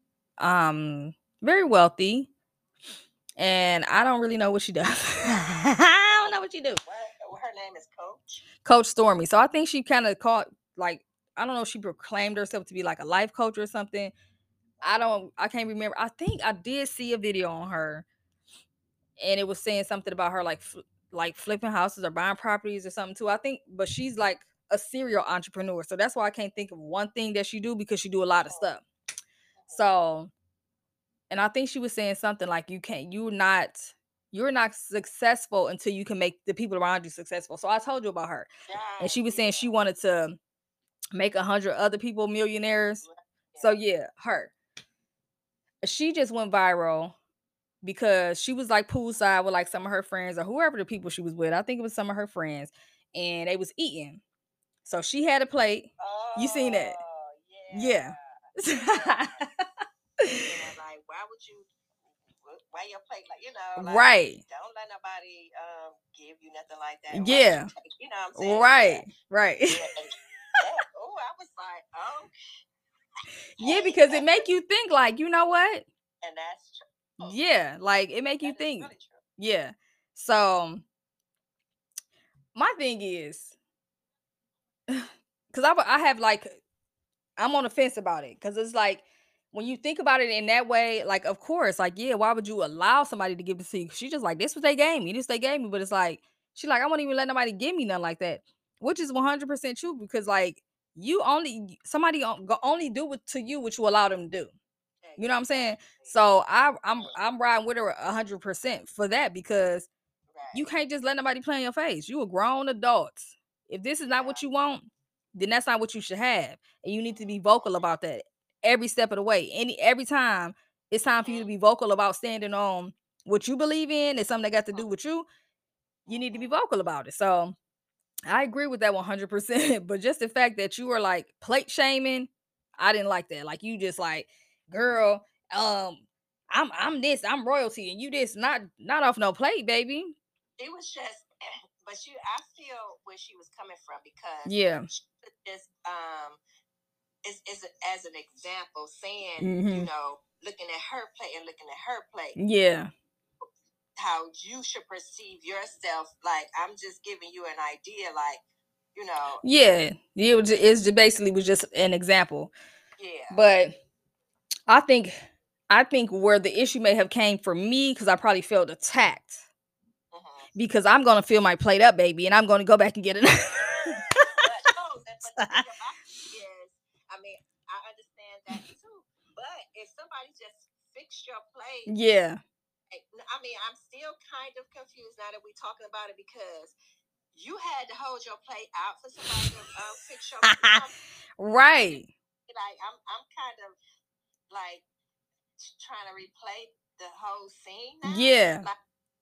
very wealthy, and I don't really know what she does. I don't know what she do. Her name is Coach Stormy. So I think she kind of caught, like, I don't know if she proclaimed herself to be like a life coach or something. I can't remember. I think I did see a video on her, and it was saying something about her like flipping houses or buying properties or something too. I think, but she's like a serial entrepreneur, so that's why I can't think of one thing that she do, because she do a lot of stuff. So, and I think she was saying something like you're not successful until you can make the people around you successful. So I told you about her, and she was saying she wanted to make 100 other people millionaires. So yeah, her. She just went viral because she was like poolside with like some of her friends or whoever the people she was with. I think it was some of her friends, and they was eating. So she had a plate. You seen that? Yeah. Like, why your plate, like, like, right. Don't let nobody give you nothing like that. Yeah. You know what I'm saying? Right. Yeah. Oh, I was like, oh. Yeah, because it make you think, like, you know what? And that's true. Yeah, like it make you think. Really true. Yeah. So my thing is, because I have like, I'm on the fence about it, because it's like when you think about it in that way, like, of course, like, yeah, why would you allow somebody to give it to you? She just like, this was they gave me, but it's like, she like, I won't even let nobody give me nothing like that, which is 100% true, because like somebody only do it to you what you allow them to do. You know what I'm saying? So I'm riding with her 100% for that, because you can't just let nobody play in your face. You a grown adults. If this is not what you want, then that's not what you should have, and you need to be vocal about that every step of the way. Every time it's time for you to be vocal about standing on what you believe in, it's something that got to do with you. You need to be vocal about it. So I agree with that 100%. But just the fact that you were like plate shaming, I didn't like that. Like, you just like, girl, I'm this, I'm royalty, and you this, not off no plate, baby. It was just, but I feel where she was coming from, because yeah, she just is as an example, saying, looking at her plate, yeah, how you should perceive yourself. Like, I'm just giving you an idea, like, yeah, it's basically was just an example. Yeah. But I think where the issue may have came for me, because I probably felt attacked, because I'm gonna fill my plate up, baby, and I'm gonna go back and get it. But the thing about it is, I mean, I understand that too. But if somebody just fixed your plate, yeah. I mean, I'm still kind of confused now that we're talking about it, because you had to hold your plate out for somebody to fix your plate. Right. Like, I'm kind of like trying to replay the whole scene now. Yeah. Like,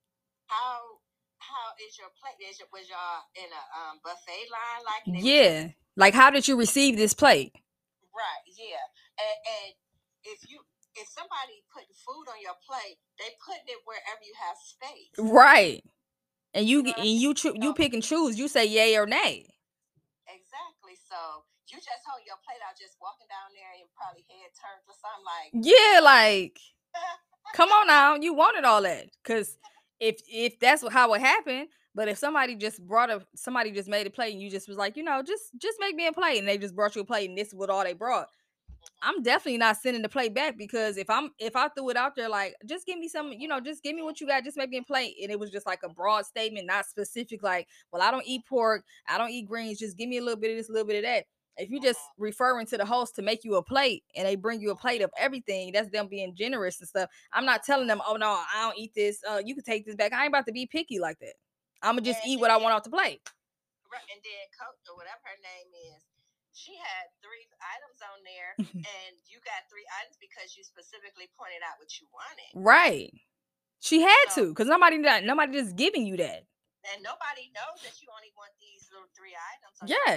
how is your plate? Was y'all in a buffet line? Like, yeah. Like, how did you receive this plate? Right. Yeah. And if somebody putting food on your plate, they putting it wherever you have space. Right. And you pick and choose. You say yay or nay. Exactly. So you just hold your plate out, just walking down there, and probably head turned to something like. Yeah, like, come on now, you wanted all that, because if that's how it happened. But if somebody just made a plate, and you just was like, just make me a plate, and they just brought you a plate, and this is what all they brought, I'm definitely not sending the plate back, because if I threw it out there like, just give me some, just give me what you got, just make me a plate, and it was just like a broad statement, not specific, like, well, I don't eat pork, I don't eat greens, just give me a little bit of this, a little bit of that. If you just referring to the host to make you a plate, and they bring you a plate of everything, that's them being generous and stuff. I'm not telling them, oh no, I don't eat this, you can take this back. I ain't about to be picky like that. I'm gonna just eat what I want off the plate. Right. And then Coach, or whatever her name is, she had 3 items on there, and you got 3 items because you specifically pointed out what you wanted. Right. She had to, because nobody just giving you that. And nobody knows that you only want these little 3 items. Yes.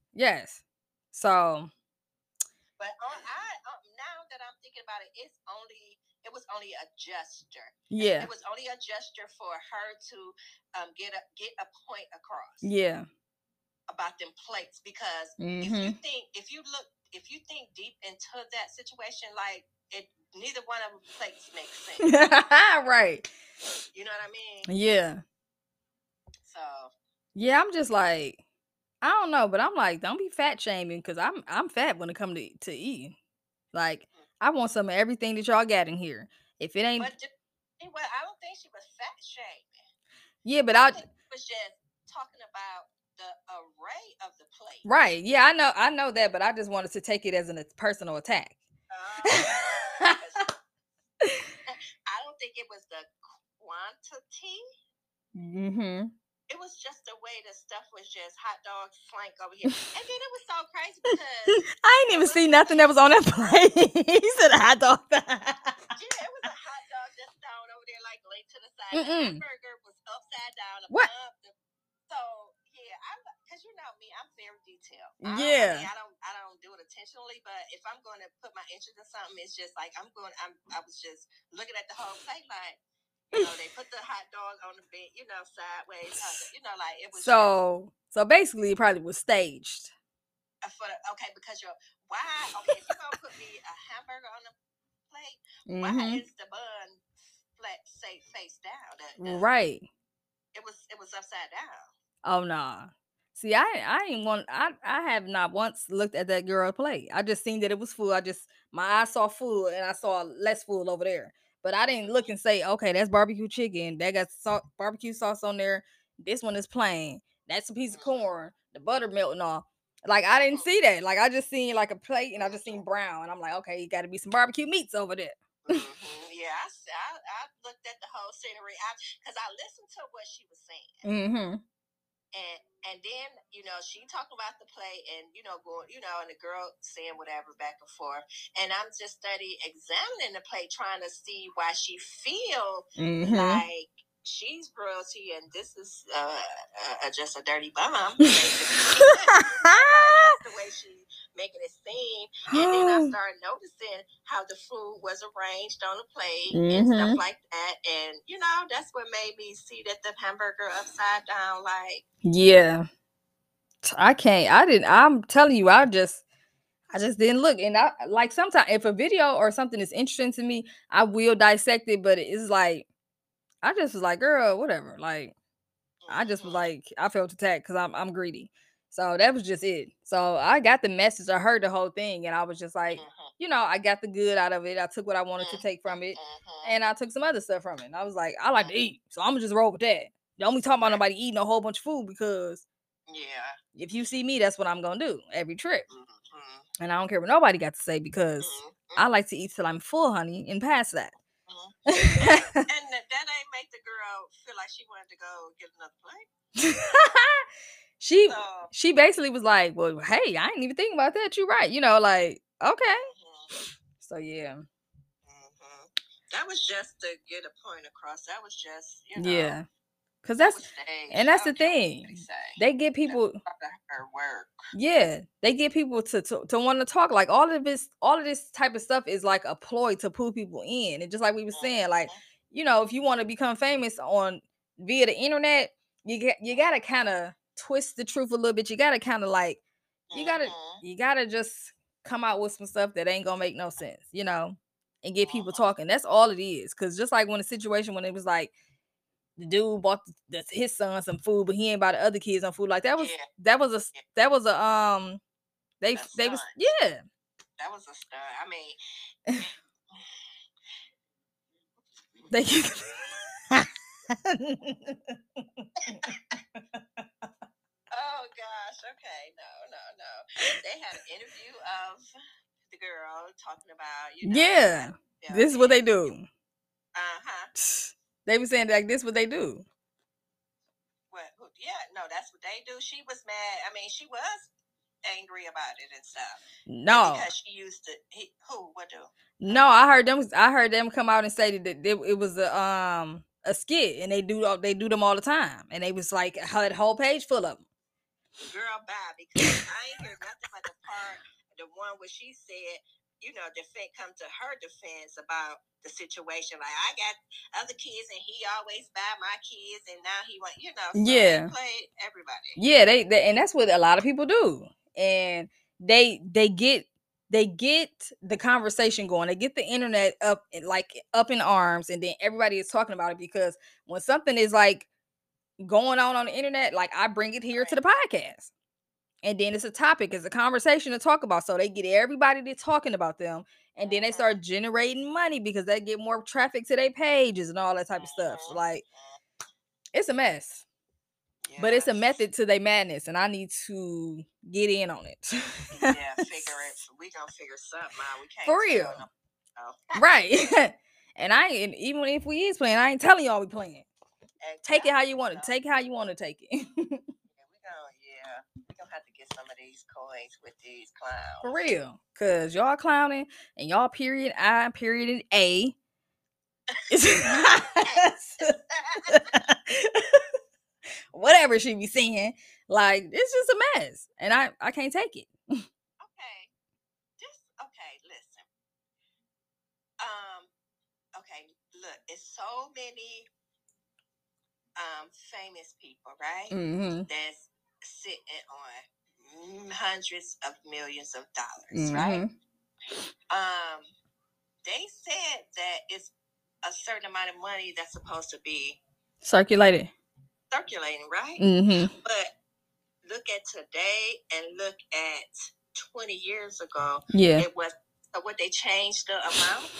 Yes. So But now that I'm thinking about it, it was only a gesture. yeah. It was only a gesture for her to get a point across. Yeah. About them plates, because Mm-hmm. if you think deep into that situation, like neither one of the plates makes sense. Right. You know what I mean? Yeah. So yeah, I'm just like, I don't know, but I'm like, don't be fat shaming because I'm fat when it comes to eating. Like, I want some of everything that y'all got in here. If it ain't, well, I don't think she was fat shaming. Yeah, but I think it was just talking about the array of the plate. Right. Yeah, I know that, but I just wanted to take it as a personal attack. I don't think it was the quantity. Mm-hmm. It was just the way the stuff was just hot dogs flank over here. And then it was so crazy because I ain't even see nothing that was on that plate. He said a hot dog. Yeah, it was a hot dog just thrown over there, like laid to the side. The hamburger was upside down. What? So yeah, because you know me, I'm very detailed. Yeah. I don't do it intentionally, but if I'm going to put my interest in something, it's just like I was just looking at the whole plate, like, you know, they put the hot dog on the bed, you know, sideways, you know, like it was. So basically, it probably was staged. Because why? Okay, if you're gonna put me a hamburger on the plate, why is the bun flat, face down? Right. It was upside down. Oh nah. See, I ain't want I have not once looked at that girl plate. I just seen that it was full. My eyes saw full and I saw less full over there. But I didn't look and say, okay, that's barbecue chicken. That got barbecue sauce on there. This one is plain. That's a piece of corn. The butter melting off. Like I didn't see that. Like I just seen like a plate and I just seen brown. And I'm like, okay, you got to be some barbecue meats over there. Yeah, I looked at the whole scenery because I listened to what she was saying. And then, you know, she talking about the play and, you know, going, you know, and the girl saying whatever back and forth. And I'm just examining the play, trying to see why she feel like she's royalty and this is just a dirty bum. That's the way she's making it seem. And then I started noticing how the food was arranged on the plate and stuff like that. And, you know, that's what made me see that the hamburger upside down, like. Yeah. I'm telling you, I just didn't look. And I like sometimes if a video or something is interesting to me, I will dissect it, but it's like I just was like, girl, whatever. Like I just was like, I felt attacked because I'm greedy. So that was just it. So I got the message. I heard the whole thing and I was just like, you know, I got the good out of it. I took what I wanted to take from it. And I took some other stuff from it. And I was like, I like to eat. So I'm gonna just roll with that. Don't be talking about nobody eating a whole bunch of food because if you see me, that's what I'm gonna do every trip. And I don't care what nobody got to say because I like to eat till I'm full, honey, and past that. And that ain't make the girl feel like she wanted to go get another plate. She basically was like, well, hey, I ain't even thinking about that. You right. You know, like, okay. So yeah. That was just to get a point across. That was just, you know. Yeah. Cause that's the thing. They get people her work. Yeah, they get people to want to talk. Like all of this type of stuff is like a ploy to pull people in. And just like we were saying, like, you know, if you want to become famous via the internet, you gotta kind of twist the truth a little bit. You gotta kind of like you gotta just come out with some stuff that ain't gonna make no sense, you know, and get people talking. That's all it is. Cause just like when the situation when it was like the dude bought his son some food, but he ain't bought the other kids on food. Like that was a they was That was a stunt. I mean, they. Oh gosh. Okay. No. They had an interview of the girl talking about, you know. Yeah. This is what they do. They were saying like this is what they do. Yeah, no, that's what they do. She was mad. I mean, she was angry about it and stuff. No, because she used to. What do? No, I heard them come out and say that it was a skit, and they do them all the time, and they was like had a whole page full of them. Girl, bye, because I ain't heard nothing but the one where she said, come to her defense about the situation. Like, I got other kids and he always buy my kids, and now he want, so Yeah. they play everybody. Yeah, they and that's what a lot of people do. And they get the conversation going. They get the internet up in arms, and then everybody is talking about it, because when something is like going on the internet, like I bring it here to the podcast. And then it's a topic, it's a conversation to talk about. So they get everybody to talking about them. And then they start generating money because they get more traffic to their pages and all that type of stuff. So like, it's a mess. Yes. But it's a method to their madness, and I need to get in on it. Yeah, figure it. We gonna figure something out. We can't. For real. Right. And even if we is playing, I ain't telling y'all we playing. Exactly. Take it how you want to. Take it how you want to take it. We're gonna have to get some of these coins with these clowns. For real. Cause y'all clowning and y'all period I period and A. Whatever she be saying. Like, it's just a mess. And I can't take it. Okay. Listen. Okay, look, it's so many famous people, right? Mm-hmm. That's sitting on hundreds of millions of dollars, right? They said that it's a certain amount of money that's supposed to be circulating, right? Mm-hmm. But look at today and look at 20 years ago. Yeah. It was, so what, they changed the amount?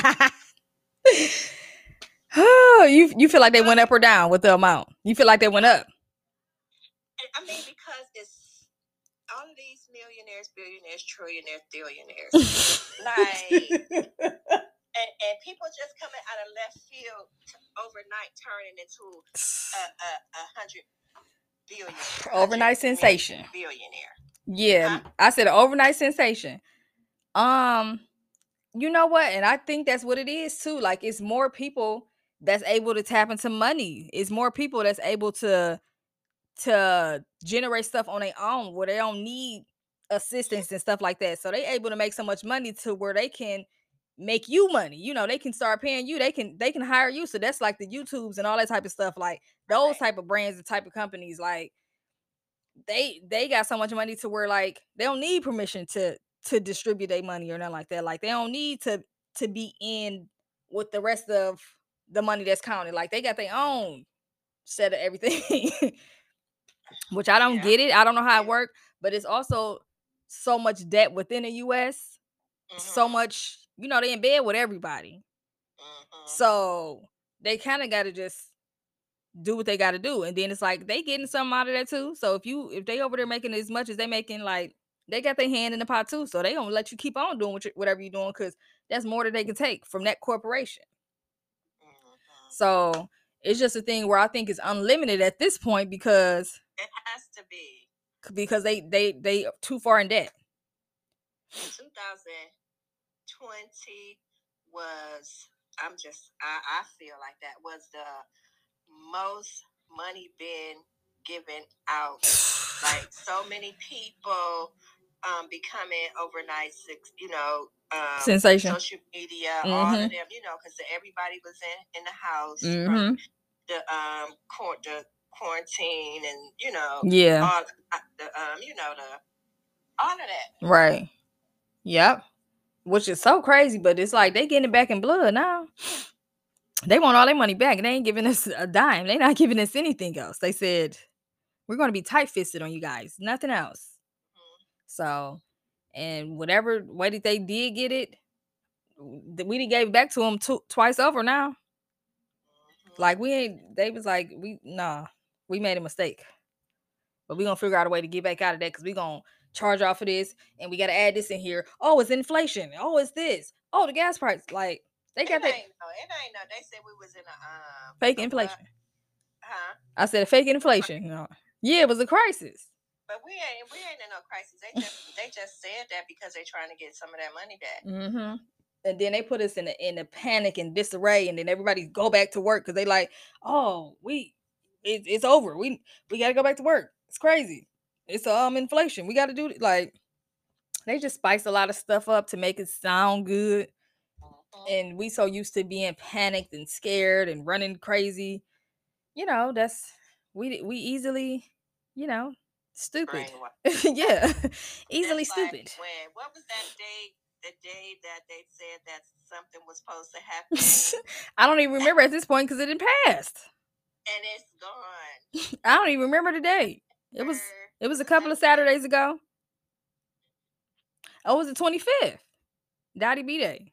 Oh, you feel like they went up or down with the amount? You feel like they went up? I mean, because it's all of these millionaires, billionaires, trillionaires, billionaires. Like, and people just coming out of left field overnight turning into $100 billion. Overnight sensation. Billionaire. Yeah, huh? I said an overnight sensation. You know what? And I think that's what it is too. Like, it's more people that's able to tap into money. It's more people that's able to generate stuff on their own, where they don't need assistance and stuff like that. So they able to make so much money to where they can make you money. They can start paying you. They can hire you. So that's like the YouTubes and all that type of stuff. Like those type of brands and type of companies, like they got so much money to where like they don't need permission to distribute their money or nothing like that. Like they don't need to be in with the rest of the money that's counted. Like they got their own set of everything. Which I don't get it. I don't know how it works, but it's also so much debt within the US. So much, they in bed with everybody. So they kind of got to just do what they got to do. And then it's like they getting something out of that too. So if they over there making as much as they making, like they got their hand in the pot too. So they gonna let you keep on doing whatever you're doing, because that's more that they can take from that corporation. So it's just a thing where I think it's unlimited at this point, because it has to be, because they too far in debt. 2020 was, I feel like that was the most money been given out. Like so many people becoming overnight sensation, social media, all of them, because everybody was in the house from the quarantine and all the all of that, right? Yep. Which is so crazy, but it's like they getting it back in blood now. They want all their money back, and they ain't giving us a dime. They not giving us anything else. They said we're going to be tight-fisted on you guys, nothing else. So, and whatever way that they did get it, we done gave it back to them twice over now. Like they was like, we made a mistake, but we gonna figure out a way to get back out of that, because we gonna charge off for this, and we gotta add this in here. Oh, it's inflation. Oh, it's this. Oh, the gas price. Like they got that. It ain't no. They said we was in a fake inflation. Huh? I said fake inflation. No. Yeah, it was a crisis. But we ain't in no crisis. They just said that because they're trying to get some of that money back. And then they put us in a panic and disarray, and then everybody go back to work because they like, oh, it's over. We got to go back to work. It's crazy. It's inflation. We got to do it. Like they just spice a lot of stuff up to make it sound good. And we so used to being panicked and scared and running crazy. That's we easily, stupid. Yeah. Easily That's like stupid. what was that day? The day that they said that something was supposed to happen. I don't even remember at this point because it didn't pass. And it's gone. I don't even remember the day. It was a couple of Saturdays ago. Oh, it was the 25th. Daddy B Day.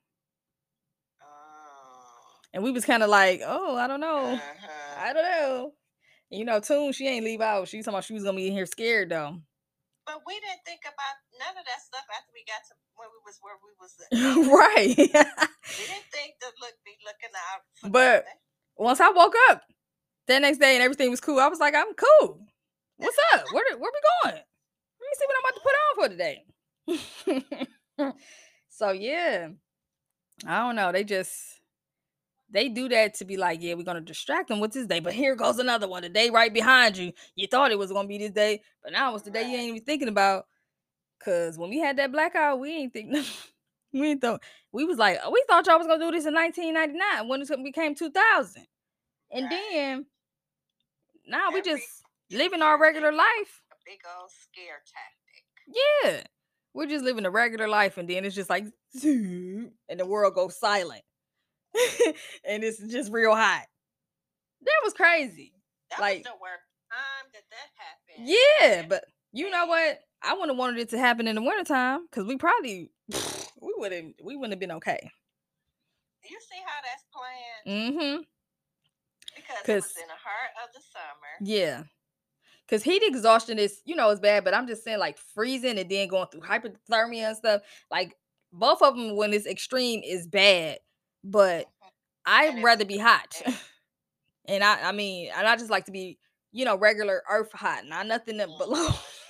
Oh. And we was kind of like, oh, I don't know. I don't know. Toon, she ain't leave out. She talking about she was gonna be in here scared though. But we didn't think about none of that stuff after we got to where we was. Right. We didn't think to be looking out. But once I woke up that next day and everything was cool, I was like, I'm cool. What's up? Where we going? Let me see what I'm about to put on for today. So yeah, I don't know. They do that to be like, yeah, we're gonna distract them with this day, but here goes another one. The day right behind you. You thought it was gonna be this day, but now it's the day you ain't even thinking about. Cause when we had that blackout, we ain't think we thought we was like, we thought y'all was gonna do this in 1999 when it became 2000, and then now we just living our regular life. A big old scare tactic. Yeah, we're just living a regular life, and then it's just like, and the world goes silent. And it's just real hot. That was crazy. That like was the worst time that happened. Yeah, but you know what? I wouldn't have wanted it to happen in the wintertime because we probably we wouldn't have been okay. You see how that's planned? Mm-hmm. Because it was in the heart of the summer. Yeah. Because heat exhaustion is, is bad, but I'm just saying like freezing and then going through hypothermia and stuff. Like both of them when it's extreme is bad, but I'd rather be hot. And I just like to be, regular earth hot, not nothing below.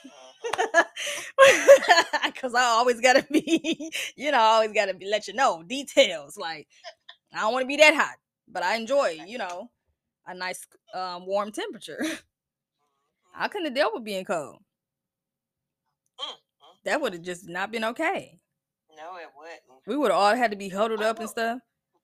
Because I always gotta be, let you know details. Like I don't want to be that hot, but I enjoy, a nice warm temperature. I couldn't have dealt with being cold. That would have just not been okay. No, it wouldn't. We would have all had to be huddled up and stuff.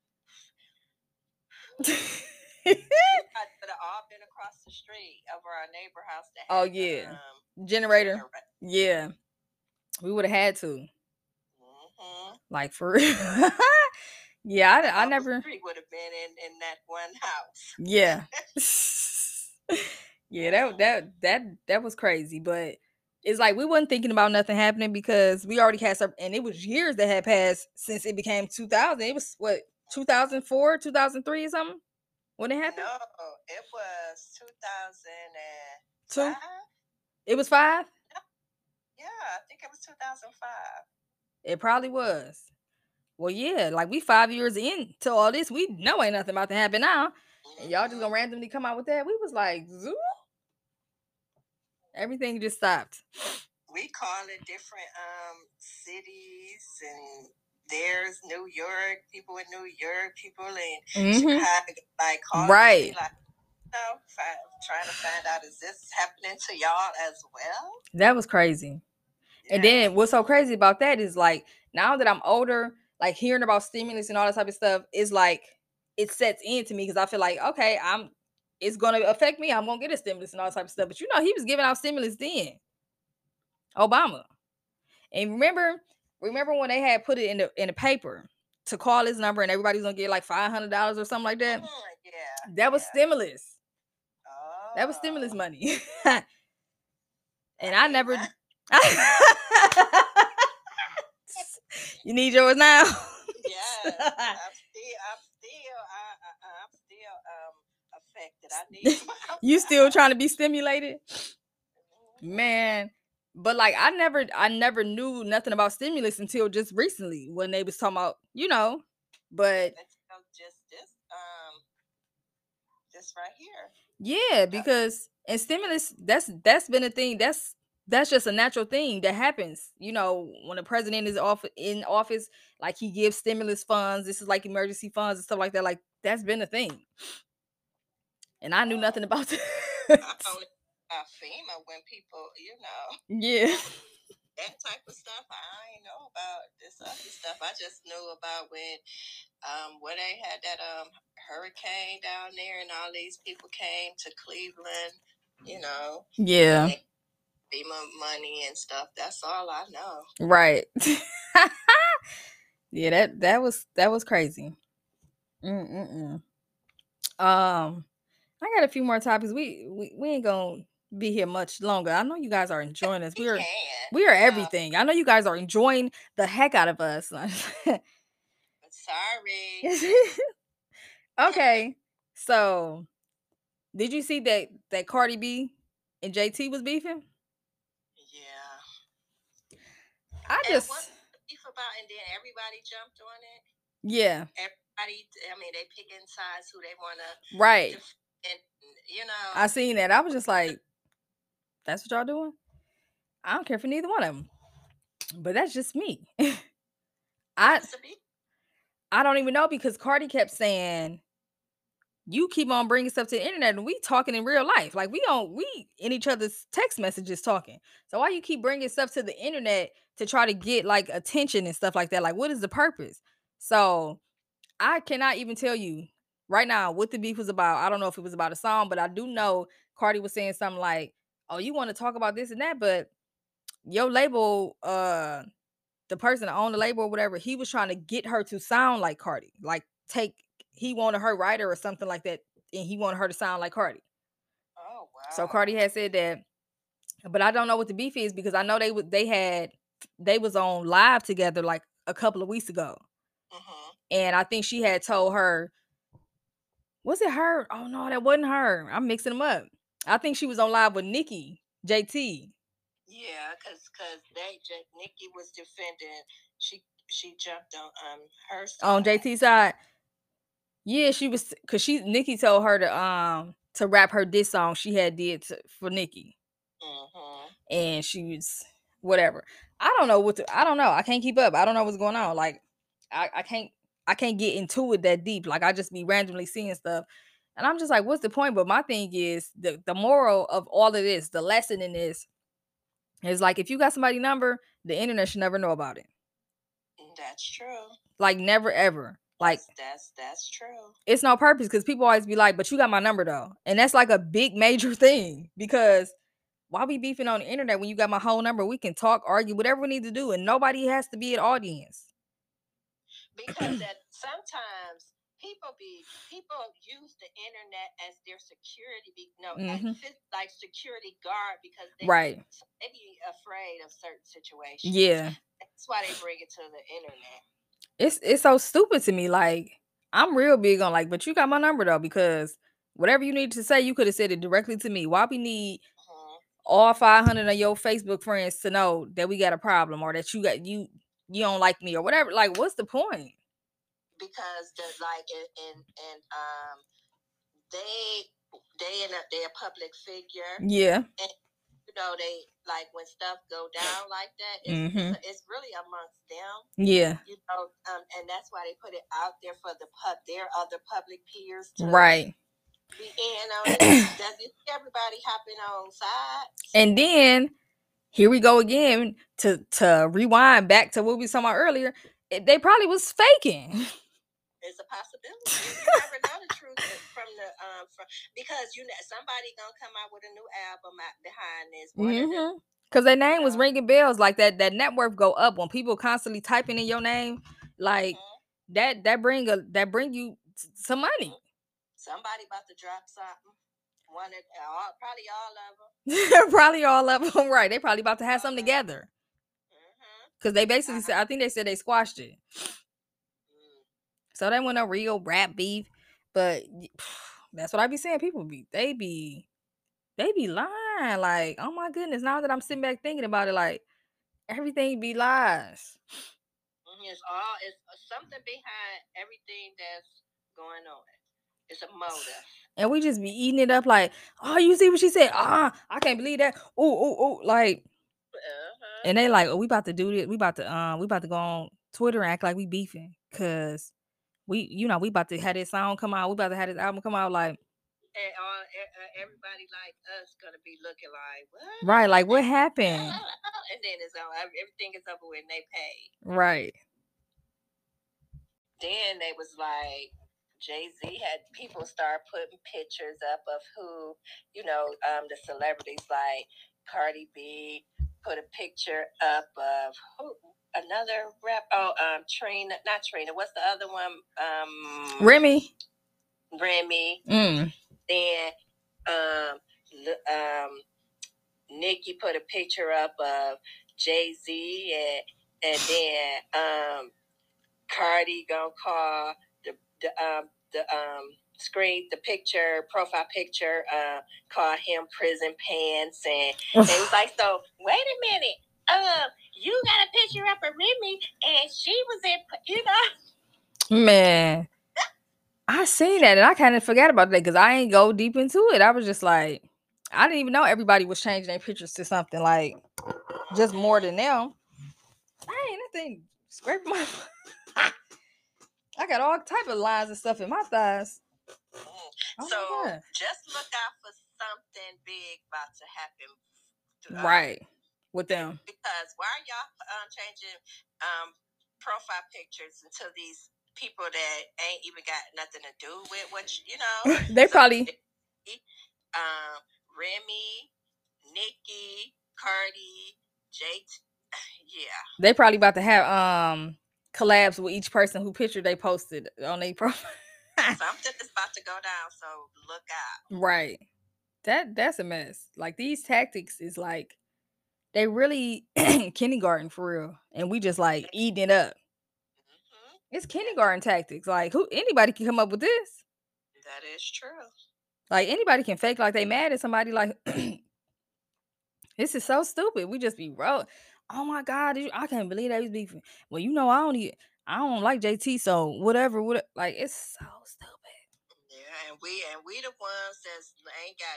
We would have all been across the street over our neighbor house. Oh yeah, generator. Yeah, we would have had to. Like for real. Yeah, I never. We would have been in that one house. Yeah. Yeah, that was crazy, but it's like we wasn't thinking about nothing happening because we already had some, and it was years that had passed since it became 2000. It was what 2004, 2003 or something when it happened. No, it was 2002. It was 5. Yeah, I think it was 2005. It probably was. Well, yeah, like we 5 years into all this, we know ain't nothing about to happen now, and y'all just gonna randomly come out with that. We was like, zoo. Everything just stopped. We call it different cities, and there's New York, people in New York, people in Chicago, like right. Like, trying to find out, is this happening to y'all as well? That was crazy. Yeah. And then what's so crazy about that is like now that I'm older, like hearing about stimulus and all that type of stuff is like it sets into me because I feel like, okay, it's gonna affect me. I'm gonna get a stimulus and all that type of stuff. But he was giving out stimulus then. Obama. And remember when they had put it in the paper to call his number and everybody's gonna get like $500 or something like that? Yeah. That was stimulus. Oh. That was stimulus money. And I never You need yours now? Yes. I'm still affected. I need You still trying to be stimulated? Man. But like I never knew nothing about stimulus until just recently when they was talking about, but just right here. Yeah, because and stimulus that's been a thing. That's just a natural thing that happens. When the president is in office, like he gives stimulus funds. This is like emergency funds and stuff like that. Like that's been a thing. And I knew nothing about that. I only have FEMA when people, Yeah. that type of stuff. I ain't know about this other stuff. I just knew about when they had that hurricane down there and all these people came to Cleveland, Yeah. FEMA money and stuff. That's all I know. Right. Yeah, that was crazy. I got a few more topics. We ain't gonna be here much longer. I know you guys are enjoying us. We are everything. I know you guys are enjoying the heck out of us. Sorry. Okay, so did you see that Cardi B and JT was beefing? Yeah. I And just what's the beef about? And then everybody jumped on it. Yeah. Everybody. I mean, they picking sides who they wanna. Right. And I seen that. I was just like, that's what y'all doing? I don't care for neither one of them. But that's just me. I don't even know because Cardi kept saying, you keep on bringing stuff to the internet and we talking in real life. Like we in each other's text messages talking. So why you keep bringing stuff to the internet to try to get like attention and stuff like that? Like what is the purpose? So I cannot even tell you right now what the beef was about. I don't know if it was about a song, but I do know Cardi was saying something like, oh, you want to talk about this and that, but your label, the person that owned the label or whatever, he was trying to get her to sound like Cardi. Like he wanted her writer or something like that, and he wanted her to sound like Cardi. Oh wow. So Cardi had said that, but I don't know what the beef is because I know they was on live together like a couple of weeks ago. And I think she had told her, was it her? Oh no, that wasn't her. I'm mixing them up. I think she was on live with Nikki JT. Yeah, because Nikki was defending. She jumped on her side. On JT's side. Yeah, she was because Nikki told her to rap her diss song she had did for Nikki. And she was whatever. I don't know I don't know. I can't keep up. I don't know what's going on. Like I can't get into it that deep. Like I just be randomly seeing stuff. And I'm just like, what's the point? But my thing is the moral of all of this, the lesson in this is like if you got somebody's number, the internet should never know about it. That's true. Like never ever. Like that's true. It's no purpose because people always be like, but you got my number though. And that's like a big major thing because why we beefing on the internet when you got my whole number? We can talk, argue, whatever we need to do, and nobody has to be an audience. Because sometimes people use the internet as their security, like security guard because they be afraid of certain situations. Yeah, that's why they bring it to the internet. It's so stupid to me. Like I'm real big on like, but you got my number though because whatever you need to say, you could have said it directly to me. Why we need all 500 of your Facebook friends to know that we got a problem or that you don't like me or whatever? Like, what's the point? Because they're a public figure. Yeah. And they like when stuff go down like that. It's really amongst them. Yeah. And that's why they put it out there for their other public peers to right. Be in on it. Everybody hopping on sides. And then here we go again to rewind back to what we were talking about earlier. They probably was faking. It's a possibility. You never know the truth from because somebody gonna come out with a new album behind this. Because their name was ringing bells like that. That net worth go up when people constantly typing in your name. Like that bring you some money. Somebody about to drop something. Probably all of them. Probably all of them. Right. They probably about to have something together. Because they basically said, I think they said they squashed it. So they went a real rap beef. But that's what I be saying. People they be lying. Like, oh my goodness. Now that I'm sitting back thinking about it, like everything be lies. It's something behind everything that's going on. It's a motive. And we just be eating it up like, oh, you see what she said? I can't believe that. Ooh, like. And they like, oh, we about to do this. We about to go on Twitter and act like we beefing. Cause we about to have this song come out. We about to have this album come out. Like, And all everybody like us gonna be looking like what? Right, like what happened? And then it's all everything is over when they pay. Right. Then they was like Jay-Z had people start putting pictures up of who, the celebrities like Cardi B put a picture up of who another rap. Trina, not Trina. What's the other one? Remy. Then Nicki put a picture up of Jay-Z and then Cardi gonna call the screen the picture profile picture call him prison pants and they was like, so wait a minute, you got a picture up of Remy and she was in, Man, I seen that and I kind of forgot about that because I ain't go deep into it. I was just like, I didn't even know everybody was changing their pictures to something like just more than them. Dang, that thing scraped my. I got all type of lines and stuff in my thighs. So just look out for something big about to happen. Right. With them. Because why are y'all changing profile pictures until these people that ain't even got nothing to do with what they probably Remy, Nicki, Cardi, Jake. Yeah. They probably about to have collabs with each person who picture they posted on their profile. Something is about to go down, so look out. Right. That's a mess. Like these tactics is like they really kindergarten for real. And we just like eating it up. Mm-hmm. It's kindergarten tactics. Like anybody can come up with this. That is true. Like anybody can fake like they mad at somebody like this is so stupid. We just be roll. Oh my God, I can't believe they was beefing. Well, I don't like JT, so whatever. Like it's so stupid. Yeah, and we the ones that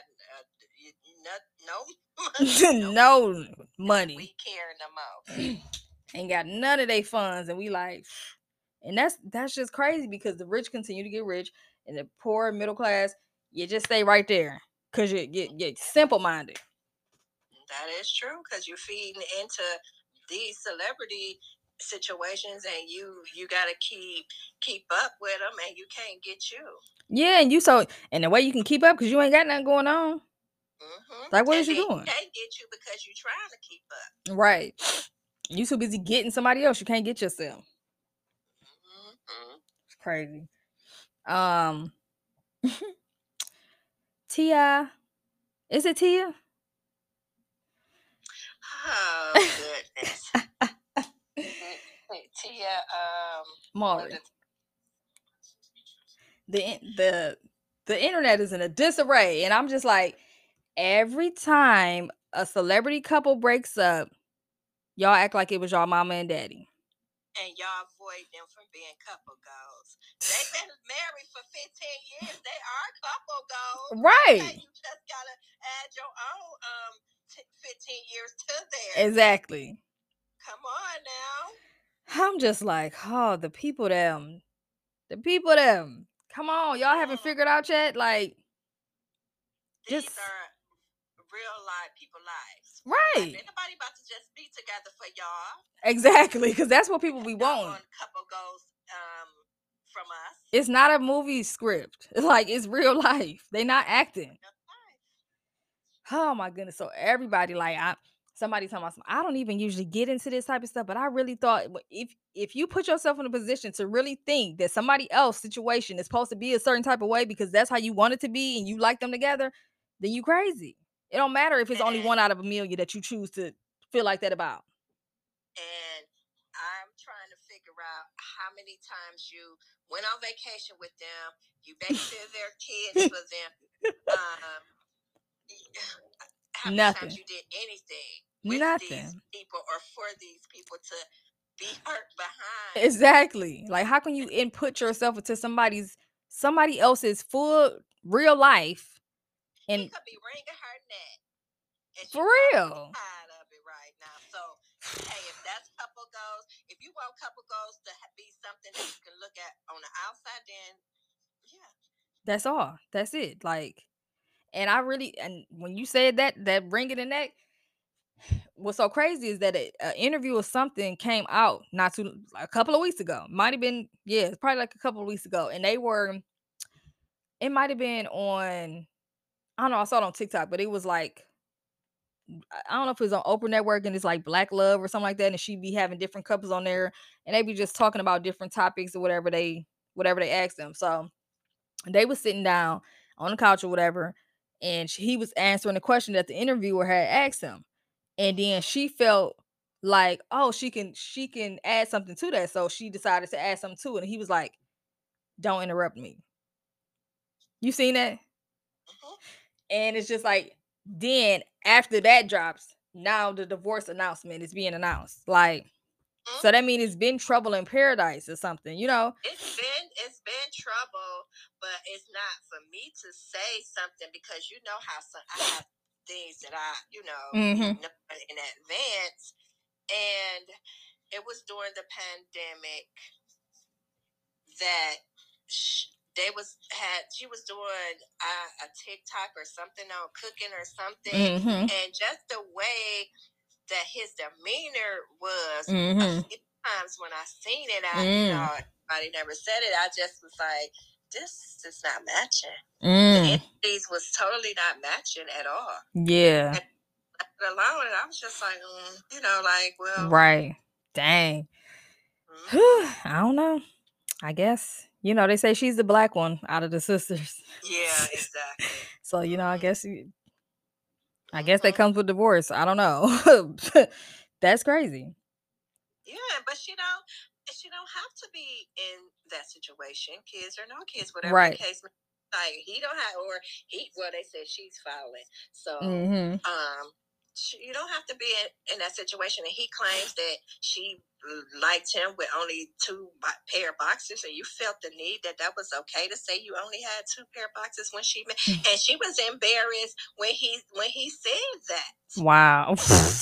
ain't got no money. We care no more. Ain't got none of their funds, and we like, and that's just crazy because the rich continue to get rich, and the poor middle class, you just stay right there because you get simple minded. That is true because you're feeding into these celebrity situations and you got to keep up with them and you can't get you. Yeah, and the way you can keep up because you ain't got nothing going on. Mm-hmm. Like what is you doing? Can't get you because you're trying to keep up. Right. You too busy getting somebody else. You can't get yourself. Mm-hmm. It's crazy. Tia. Is it Tia? Oh goodness. Tia Maury. The internet is in a disarray, and I'm just like, every time a celebrity couple breaks up, y'all act like it was y'all mama and daddy. And y'all avoid them from being couple goals. They've been married for 15 years. They are couple goals. Right. Okay, you just gotta add your own 15 years to there. Exactly. Come on now. I'm just like, oh, the people them. Come on, y'all haven't figured out yet? Like, these are real life people lives. Right. Ain't nobody about to just be together for y'all. Exactly, because that's what people be wanting. Couple goals from us. It's not a movie script. Like, it's real life. They not acting. Oh my goodness. So everybody, like, somebody talking about I don't even usually get into this type of stuff, but I really thought if you put yourself in a position to really think that somebody else's situation is supposed to be a certain type of way because that's how you want it to be and you like them together, then you crazy. It don't matter if it's only one out of a million that you choose to feel like that about. And I'm trying to figure out how many times you went on vacation with them, you babysit their kids for them. How many times you did anything with these people or for these people to be hurt behind? Exactly. Like, how can you input yourself into somebody else's full real life? And he could be wringing her neck. And for real. Tired of it right now. So, hey, if that's couple goals, if you want couple goals to be something that you can look at on the outside, then yeah. That's all. That's it. Like, And I really, and when you said that ring in the neck, what's so crazy is that an interview or something came out not too like a couple of weeks ago. Might have been, yeah, it's probably like a couple of weeks ago, and it might have been on, I don't know, I saw it on TikTok, but it was like, I don't know if it was on Oprah Network, and it's like Black Love or something like that, and she be having different couples on there, and they be just talking about different topics or whatever they ask them. So they was sitting down on the couch or whatever, and he was answering the question that the interviewer had asked him, and then she felt like, oh, she can add something to that, so she decided to add something to it, and he was like, "Don't interrupt me." You seen that? Mhm. And it's just like, then after that drops, now the divorce announcement is being announced. Like, Mhm. so that means it's been trouble in paradise or something, you know? It's been trouble, but it's not for me to say something because you know how I have things that I be Mm-hmm. knowing in advance, and it was during the pandemic that she was doing a TikTok or something on cooking or something, Mm-hmm. and just the way that his demeanor was a Mm-hmm. few times when I seen it, Mm. everybody never said it. I just was like, this is not matching. The Mm. energies was totally not matching at all. Yeah. And alone, and I was just like, like, well, Right. Dang. mhm. I don't know. I guess. They say she's the black one out of the sisters. Yeah, exactly. So, I Hmm. guess that Hmm. comes with divorce. I don't know. That's crazy. Yeah, but she don't have to be in that situation, kids or no kids, whatever the Right. case may be. Like he don't have, or well, they said she's fouling. So, Mm-hmm. you don't have to be in that situation. And he claims that she liked him with only two pair of boxers, and you felt the need that was okay to say you only had two pair of boxers when she met, and she was embarrassed when he said that. Wow.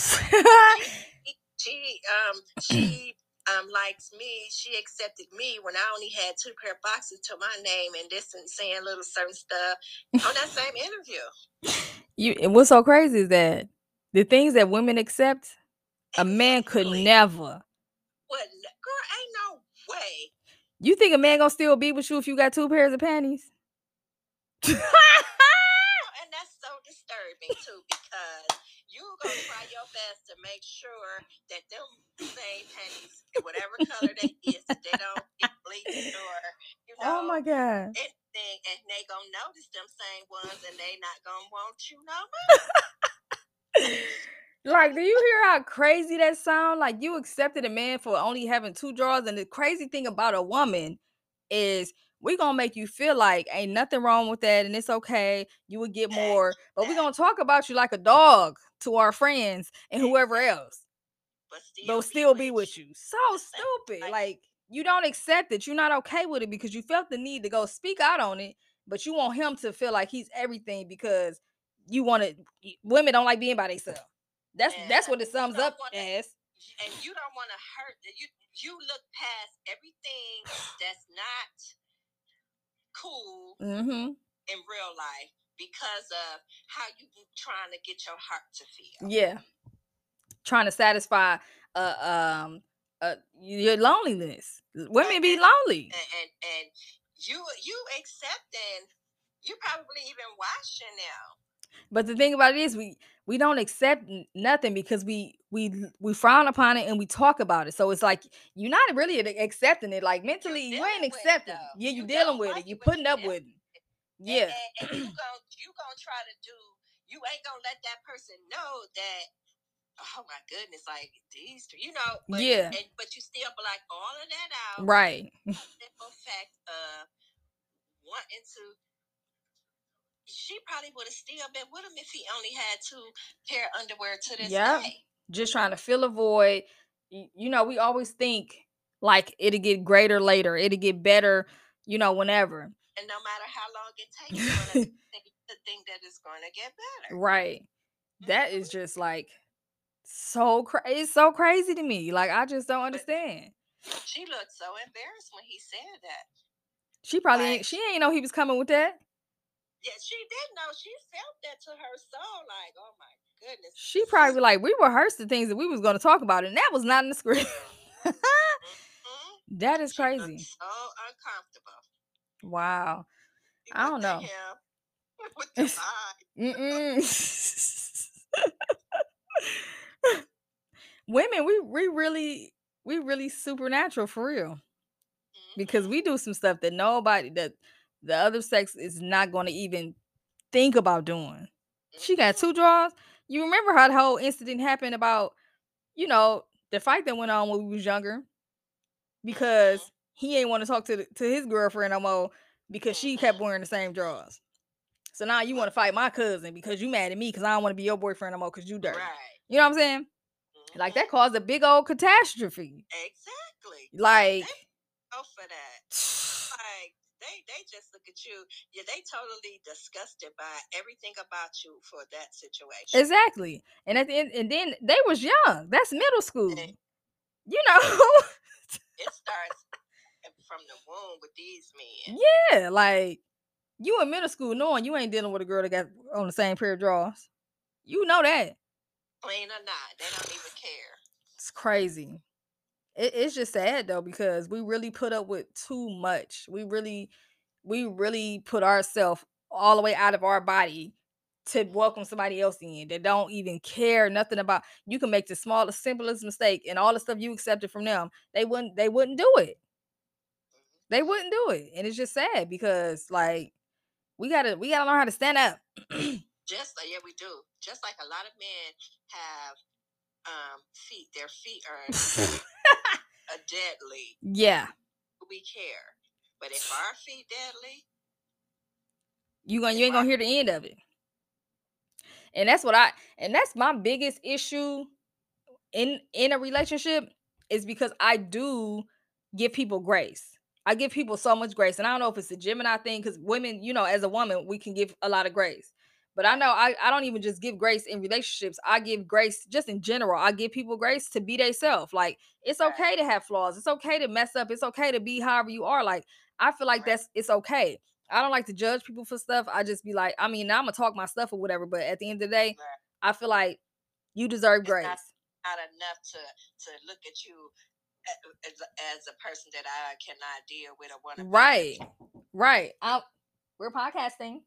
She likes me. She accepted me when I only had two pair of boxes to my name and this and saying little certain stuff on that same interview. And what's so crazy is that the things that women accept, a man could Exactly. never. What, girl? Ain't no way. You think a man gonna still be with you if you got two pairs of panties? And that's so disturbing too, because you gonna try your best to make sure that them same panties, whatever color they is, that they don't get bleached or Oh my god. anything, and they gonna notice them same ones, and they not gonna want you no more. Like, do you hear how crazy that sound? Like, you accepted a man for only having two drawers, and the crazy thing about a woman is we gonna make you feel like ain't nothing wrong with that, and it's okay. You would get more, but we gonna talk about you like a dog to our friends and whoever else, But but still still be be with with you. you. So The same. stupid. Like, Like, you don't accept it. You're not okay with it because you felt the need to go speak out on it, but you want him to feel like he's everything because you want to. Women don't like being by themselves. That's what it sums up as. and you don't want to hurt. You look past everything that's not cool Mm-hmm. in real life because of how you trying to get your heart to feel. Yeah, trying to satisfy your loneliness. Women be lonely. And you accepting, you probably even watching now. But the thing about it is, we don't accept nothing because we frown upon it and we talk about it. So it's like you're not really accepting it. Like mentally, you ain't accepting. Yeah, you dealing with it. You putting up with it. Yeah. And you gonna try to do. You ain't gonna let that person know that. Oh my goodness, like these two, but Yeah. but you still black all of that out. Right. Simple fact of wanting to. She probably would have still been with him if he only had two pair of underwear to this Yeah. day. Just trying to fill a void. We always think like it'll get greater later. It'll get better, whenever. And no matter how long it takes, you're gonna think that it's gonna get better. Right. That is just like it's so crazy to me. Like, I just don't understand. She looked so embarrassed when he said that. She probably ain't know he was coming with that. Yeah, she did know. She felt that to her soul, like, oh my goodness. She probably like, we rehearsed the things that we was going to talk about, and that was not in the script. That is crazy. So uncomfortable. Wow. She I don't looked at know. him with the eyes. Women, we really supernatural for real. Because we do some stuff that nobody, that the other sex is not going to even think about doing. She got 2 drawers. You remember how the whole incident happened about, the fight that went on when we was younger, because he ain't want to talk to his girlfriend no more because she kept wearing the same drawers. So now you want to fight my cousin because you mad at me because I don't want to be your boyfriend no more because you dirty. Right. You know what I'm saying? Like, that caused a big old catastrophe. Exactly. Like, they go for that. Like, they just look at you. Yeah, they totally disgusted by everything about you for that situation. Exactly. And at the end, and then they was young. That's middle school. You know. It starts from the womb with these men. Yeah, like, you in middle school knowing you ain't dealing with a girl that got on the same pair of drawers. You know that. Plain or not, they don't even care. It's crazy. It's just sad though, because we really put up with too much. We really put ourselves all the way out of our body to welcome somebody else in that don't even care nothing about. You can make the smallest, simplest mistake, and all the stuff you accepted from them, they wouldn't do it. They wouldn't do it, and it's just sad because, like, we gotta learn how to stand up. Just like, yeah, we do. Just like a lot of men have feet. Their feet are deadly. Yeah. We care, but if our feet deadly, you ain't gonna hear the end of it. And that's my biggest issue in a relationship, is because I do give people grace. I give people so much grace. And I don't know if it's a Gemini thing, because women, as a woman, we can give a lot of grace. But I know I don't even just give grace in relationships. I give grace just in general. I give people grace to be themselves. Like, it's okay to have flaws. It's okay to mess up. It's okay to be however you are. Like, I feel like it's okay. I don't like to judge people for stuff. I just be like, I'm gonna talk my stuff or whatever. But at the end of the day, I feel like you deserve grace. Not enough to look at you as a person that I cannot deal with or want to. Right. We're podcasting.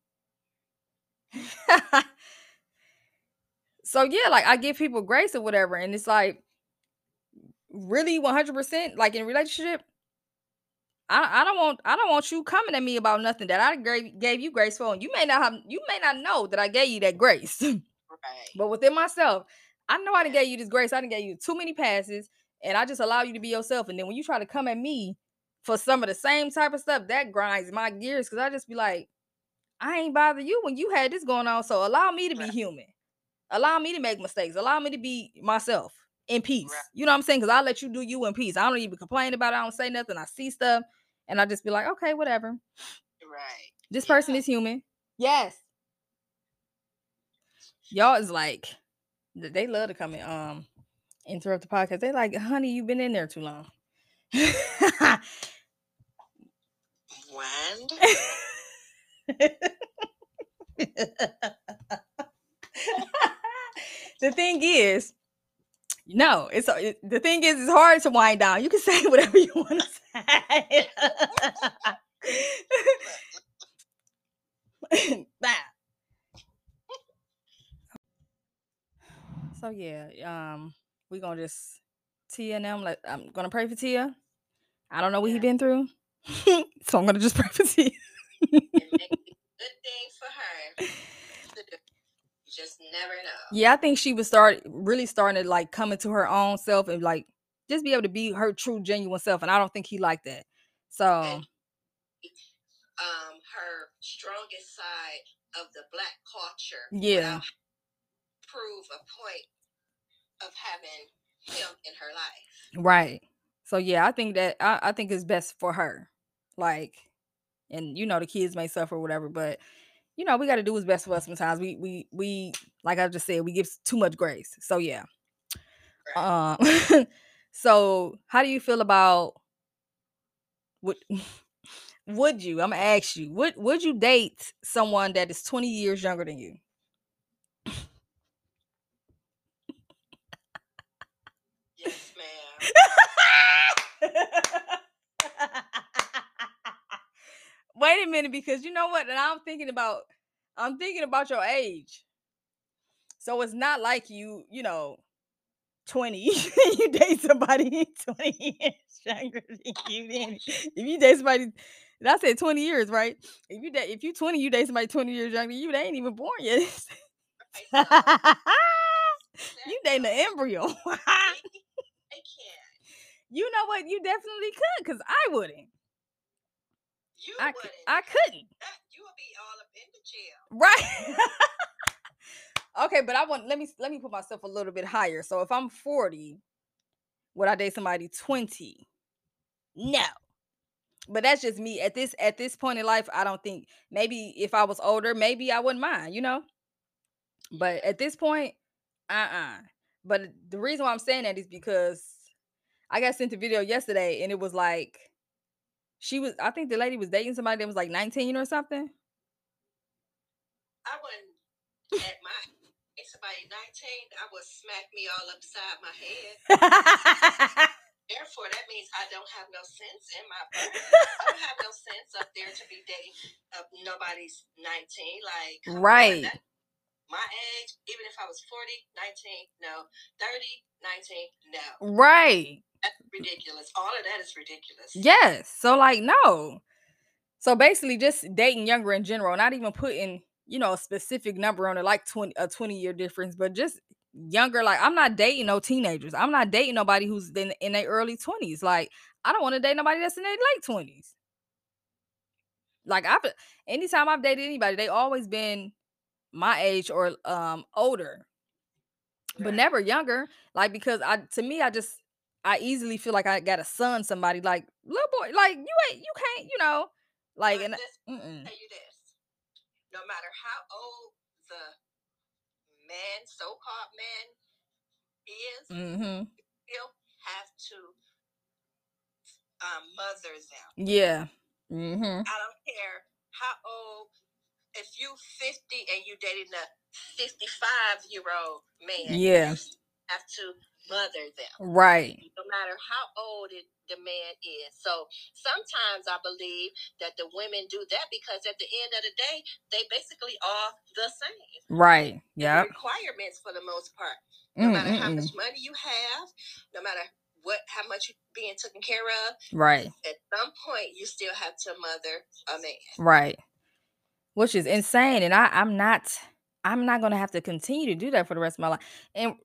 So yeah, like, I give people grace or whatever, and it's like, really 100%, like, in a relationship, I don't want you coming at me about nothing that I gave you grace for. And you may not know that I gave you that grace. Right. But within myself, I know I done gave you this grace. I done gave you too many passes, and I just allow you to be yourself. And then when you try to come at me for some of the same type of stuff, that grinds my gears, because I just be like, I ain't bother you when you had this going on. So allow me to be human. Allow me to make mistakes. Allow me to be myself in peace. Right. You know what I'm saying? Because I let you do you in peace. I don't even complain about it. I don't say nothing. I see stuff, and I just be like, okay, whatever. Right. This person is human. Yes. Y'all is like, they love to come and interrupt the podcast. They like, honey, you've been in there too long. When? The thing is, it's hard to wind down. You can say whatever you want to say. So yeah, we're gonna just Tia and them. I'm gonna pray for Tia. I don't know what he been through, so I'm gonna just pray for Tia. It makes a good thing for her. You just never know. Yeah, I think she was really starting to, like, come into her own self and, like, just be able to be her true, genuine self. And I don't think he liked that. So, and, her strongest side of the Black culture. Yeah. Prove a point of having him in her life. Right. So yeah, I think that I think it's best for her. Like, and the kids may suffer or whatever, but we got to do what's best for us sometimes. We like I just said, we give too much grace. So yeah. Right. So how do you feel about what Would you? I'm gonna ask you. Would you date someone that is 20 years younger than you? Yes, ma'am. Wait a minute, because you know what? And I'm thinking about your age. So it's not like you 20, you date somebody 20 years younger than you. Then if you date somebody, and I said 20 years, right? If you 20, you date somebody 20 years younger than you, they ain't even born yet. Right, so You dating an embryo. I can't. You know what? You definitely could, because I wouldn't. You I wouldn't. I couldn't. You would be all up in the jail. Right. Okay, but let me put myself a little bit higher. So if I'm 40, would I date somebody 20? No. But that's just me at this point in life. I don't think, maybe if I was older, maybe I wouldn't mind, But at this point, But the reason why I'm saying that is because I got sent a video yesterday, and it was like I think the lady was dating somebody that was like 19 or something. I wouldn't, at my age, somebody 19, I would smack me all upside my head. Therefore, that means I don't have no sense in my brain. I don't have no sense up there to be dating nobody's 19. Like, come right. on, my age, even if I was 40, 19, no. 30, 19, no. Right. That's ridiculous. All of that is ridiculous. Yes. So like, no. So basically just dating younger in general, not even putting, a specific number on it, like 20-year difference, but just younger. Like, I'm not dating no teenagers. I'm not dating nobody who's in their early 20s. Like, I don't want to date nobody that's in their late 20s. Like, anytime I've dated anybody, they always been my age or older. But Right. never younger. Like, because I easily feel like I gotta son somebody, like, little boy, like, you can't, like, But and tell you this, no matter how old the man, so-called man, is, mm-hmm. you have to mother them. Yeah. Mm-hmm. I don't care how old. If you 50 and you dating a 55-year-old man, Yeah. you have to mother them. Right. No matter how old the man is. So sometimes I believe that the women do that because at the end of the day, they basically are the same. Right. Yeah. Requirements for the most part. No matter how much money you have, no matter how much you're being taken care of. Right. At some point, you still have to mother a man. Right. Which is insane, and I'm not gonna have to continue to do that for the rest of my life. And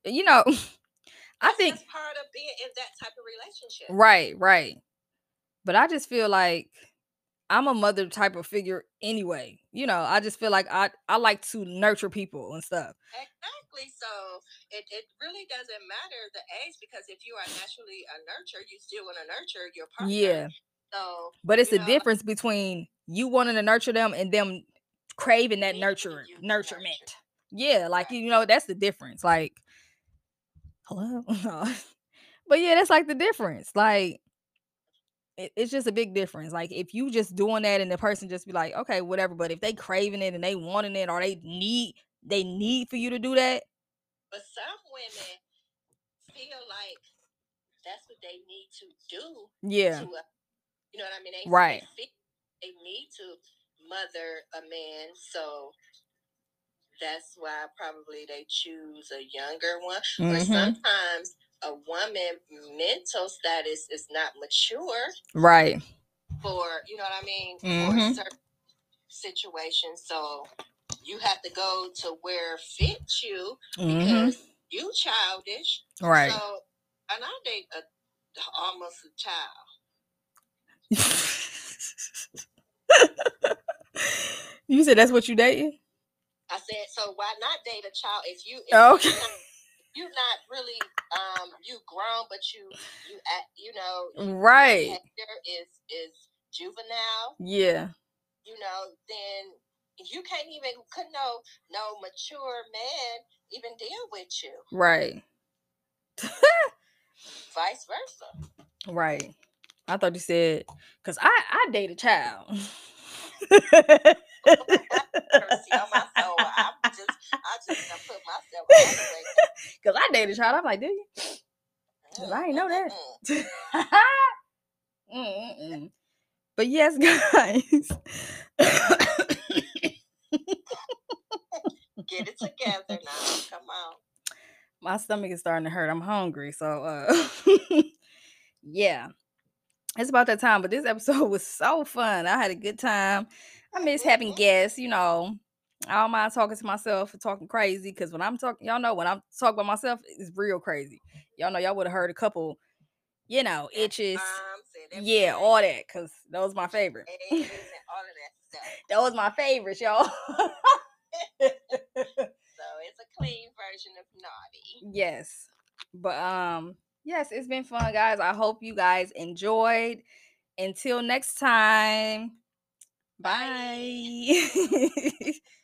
I think that's part of being in that type of relationship. Right. But I just feel like I'm a mother type of figure anyway. I just feel like I like to nurture people and stuff. Exactly. So it really doesn't matter the age, because if you are naturally a nurturer, you still want to nurture your partner. Yeah. So, but it's a difference between you wanting to nurture them and them craving that nurturement. Yeah, like, that's the difference. Like, hello. But yeah, that's like the difference. Like, it's just a big difference. Like, if you just doing that and the person just be like, okay, whatever. But if they craving it and they wanting it, or they need for you to do that. But some women feel like that's what they need to do. Yeah. You know what I mean? Right. They need to mother a man. So that's why probably they choose a younger one. Or sometimes a woman mental status is not mature. Right. For, you know what I mean? For certain situations. So you have to go to where fits you, because you childish. Right. So, and I date almost a child. You said that's what you dating? I said, so why not date a child if okay. You're not really you grown, but you right. Your behavior is juvenile. Yeah. Then you couldn't no mature man even deal with you. Right. Vice versa. Right. I thought you said, because I date a child. Mercy on my soul. I just done put myself all the way down. Because I date a child. I'm like, do you? Because I ain't know that. But yes, guys. Get it together now. Come on. My stomach is starting to hurt. I'm hungry. So yeah. It's about that time. But this episode was so fun. I had a good time. I miss having guests, you know. I don't mind talking to myself and talking crazy. Because when I'm talking, y'all know when I'm talking about myself, it's real crazy. Y'all know y'all would have heard a couple, you know, itches. Yeah, all that. Because that was my favorite. And all of that stuff. That was my favorites, y'all. So it's a clean version of naughty. Yes. But yes, it's been fun, guys. I hope you guys enjoyed. Until next time. Bye.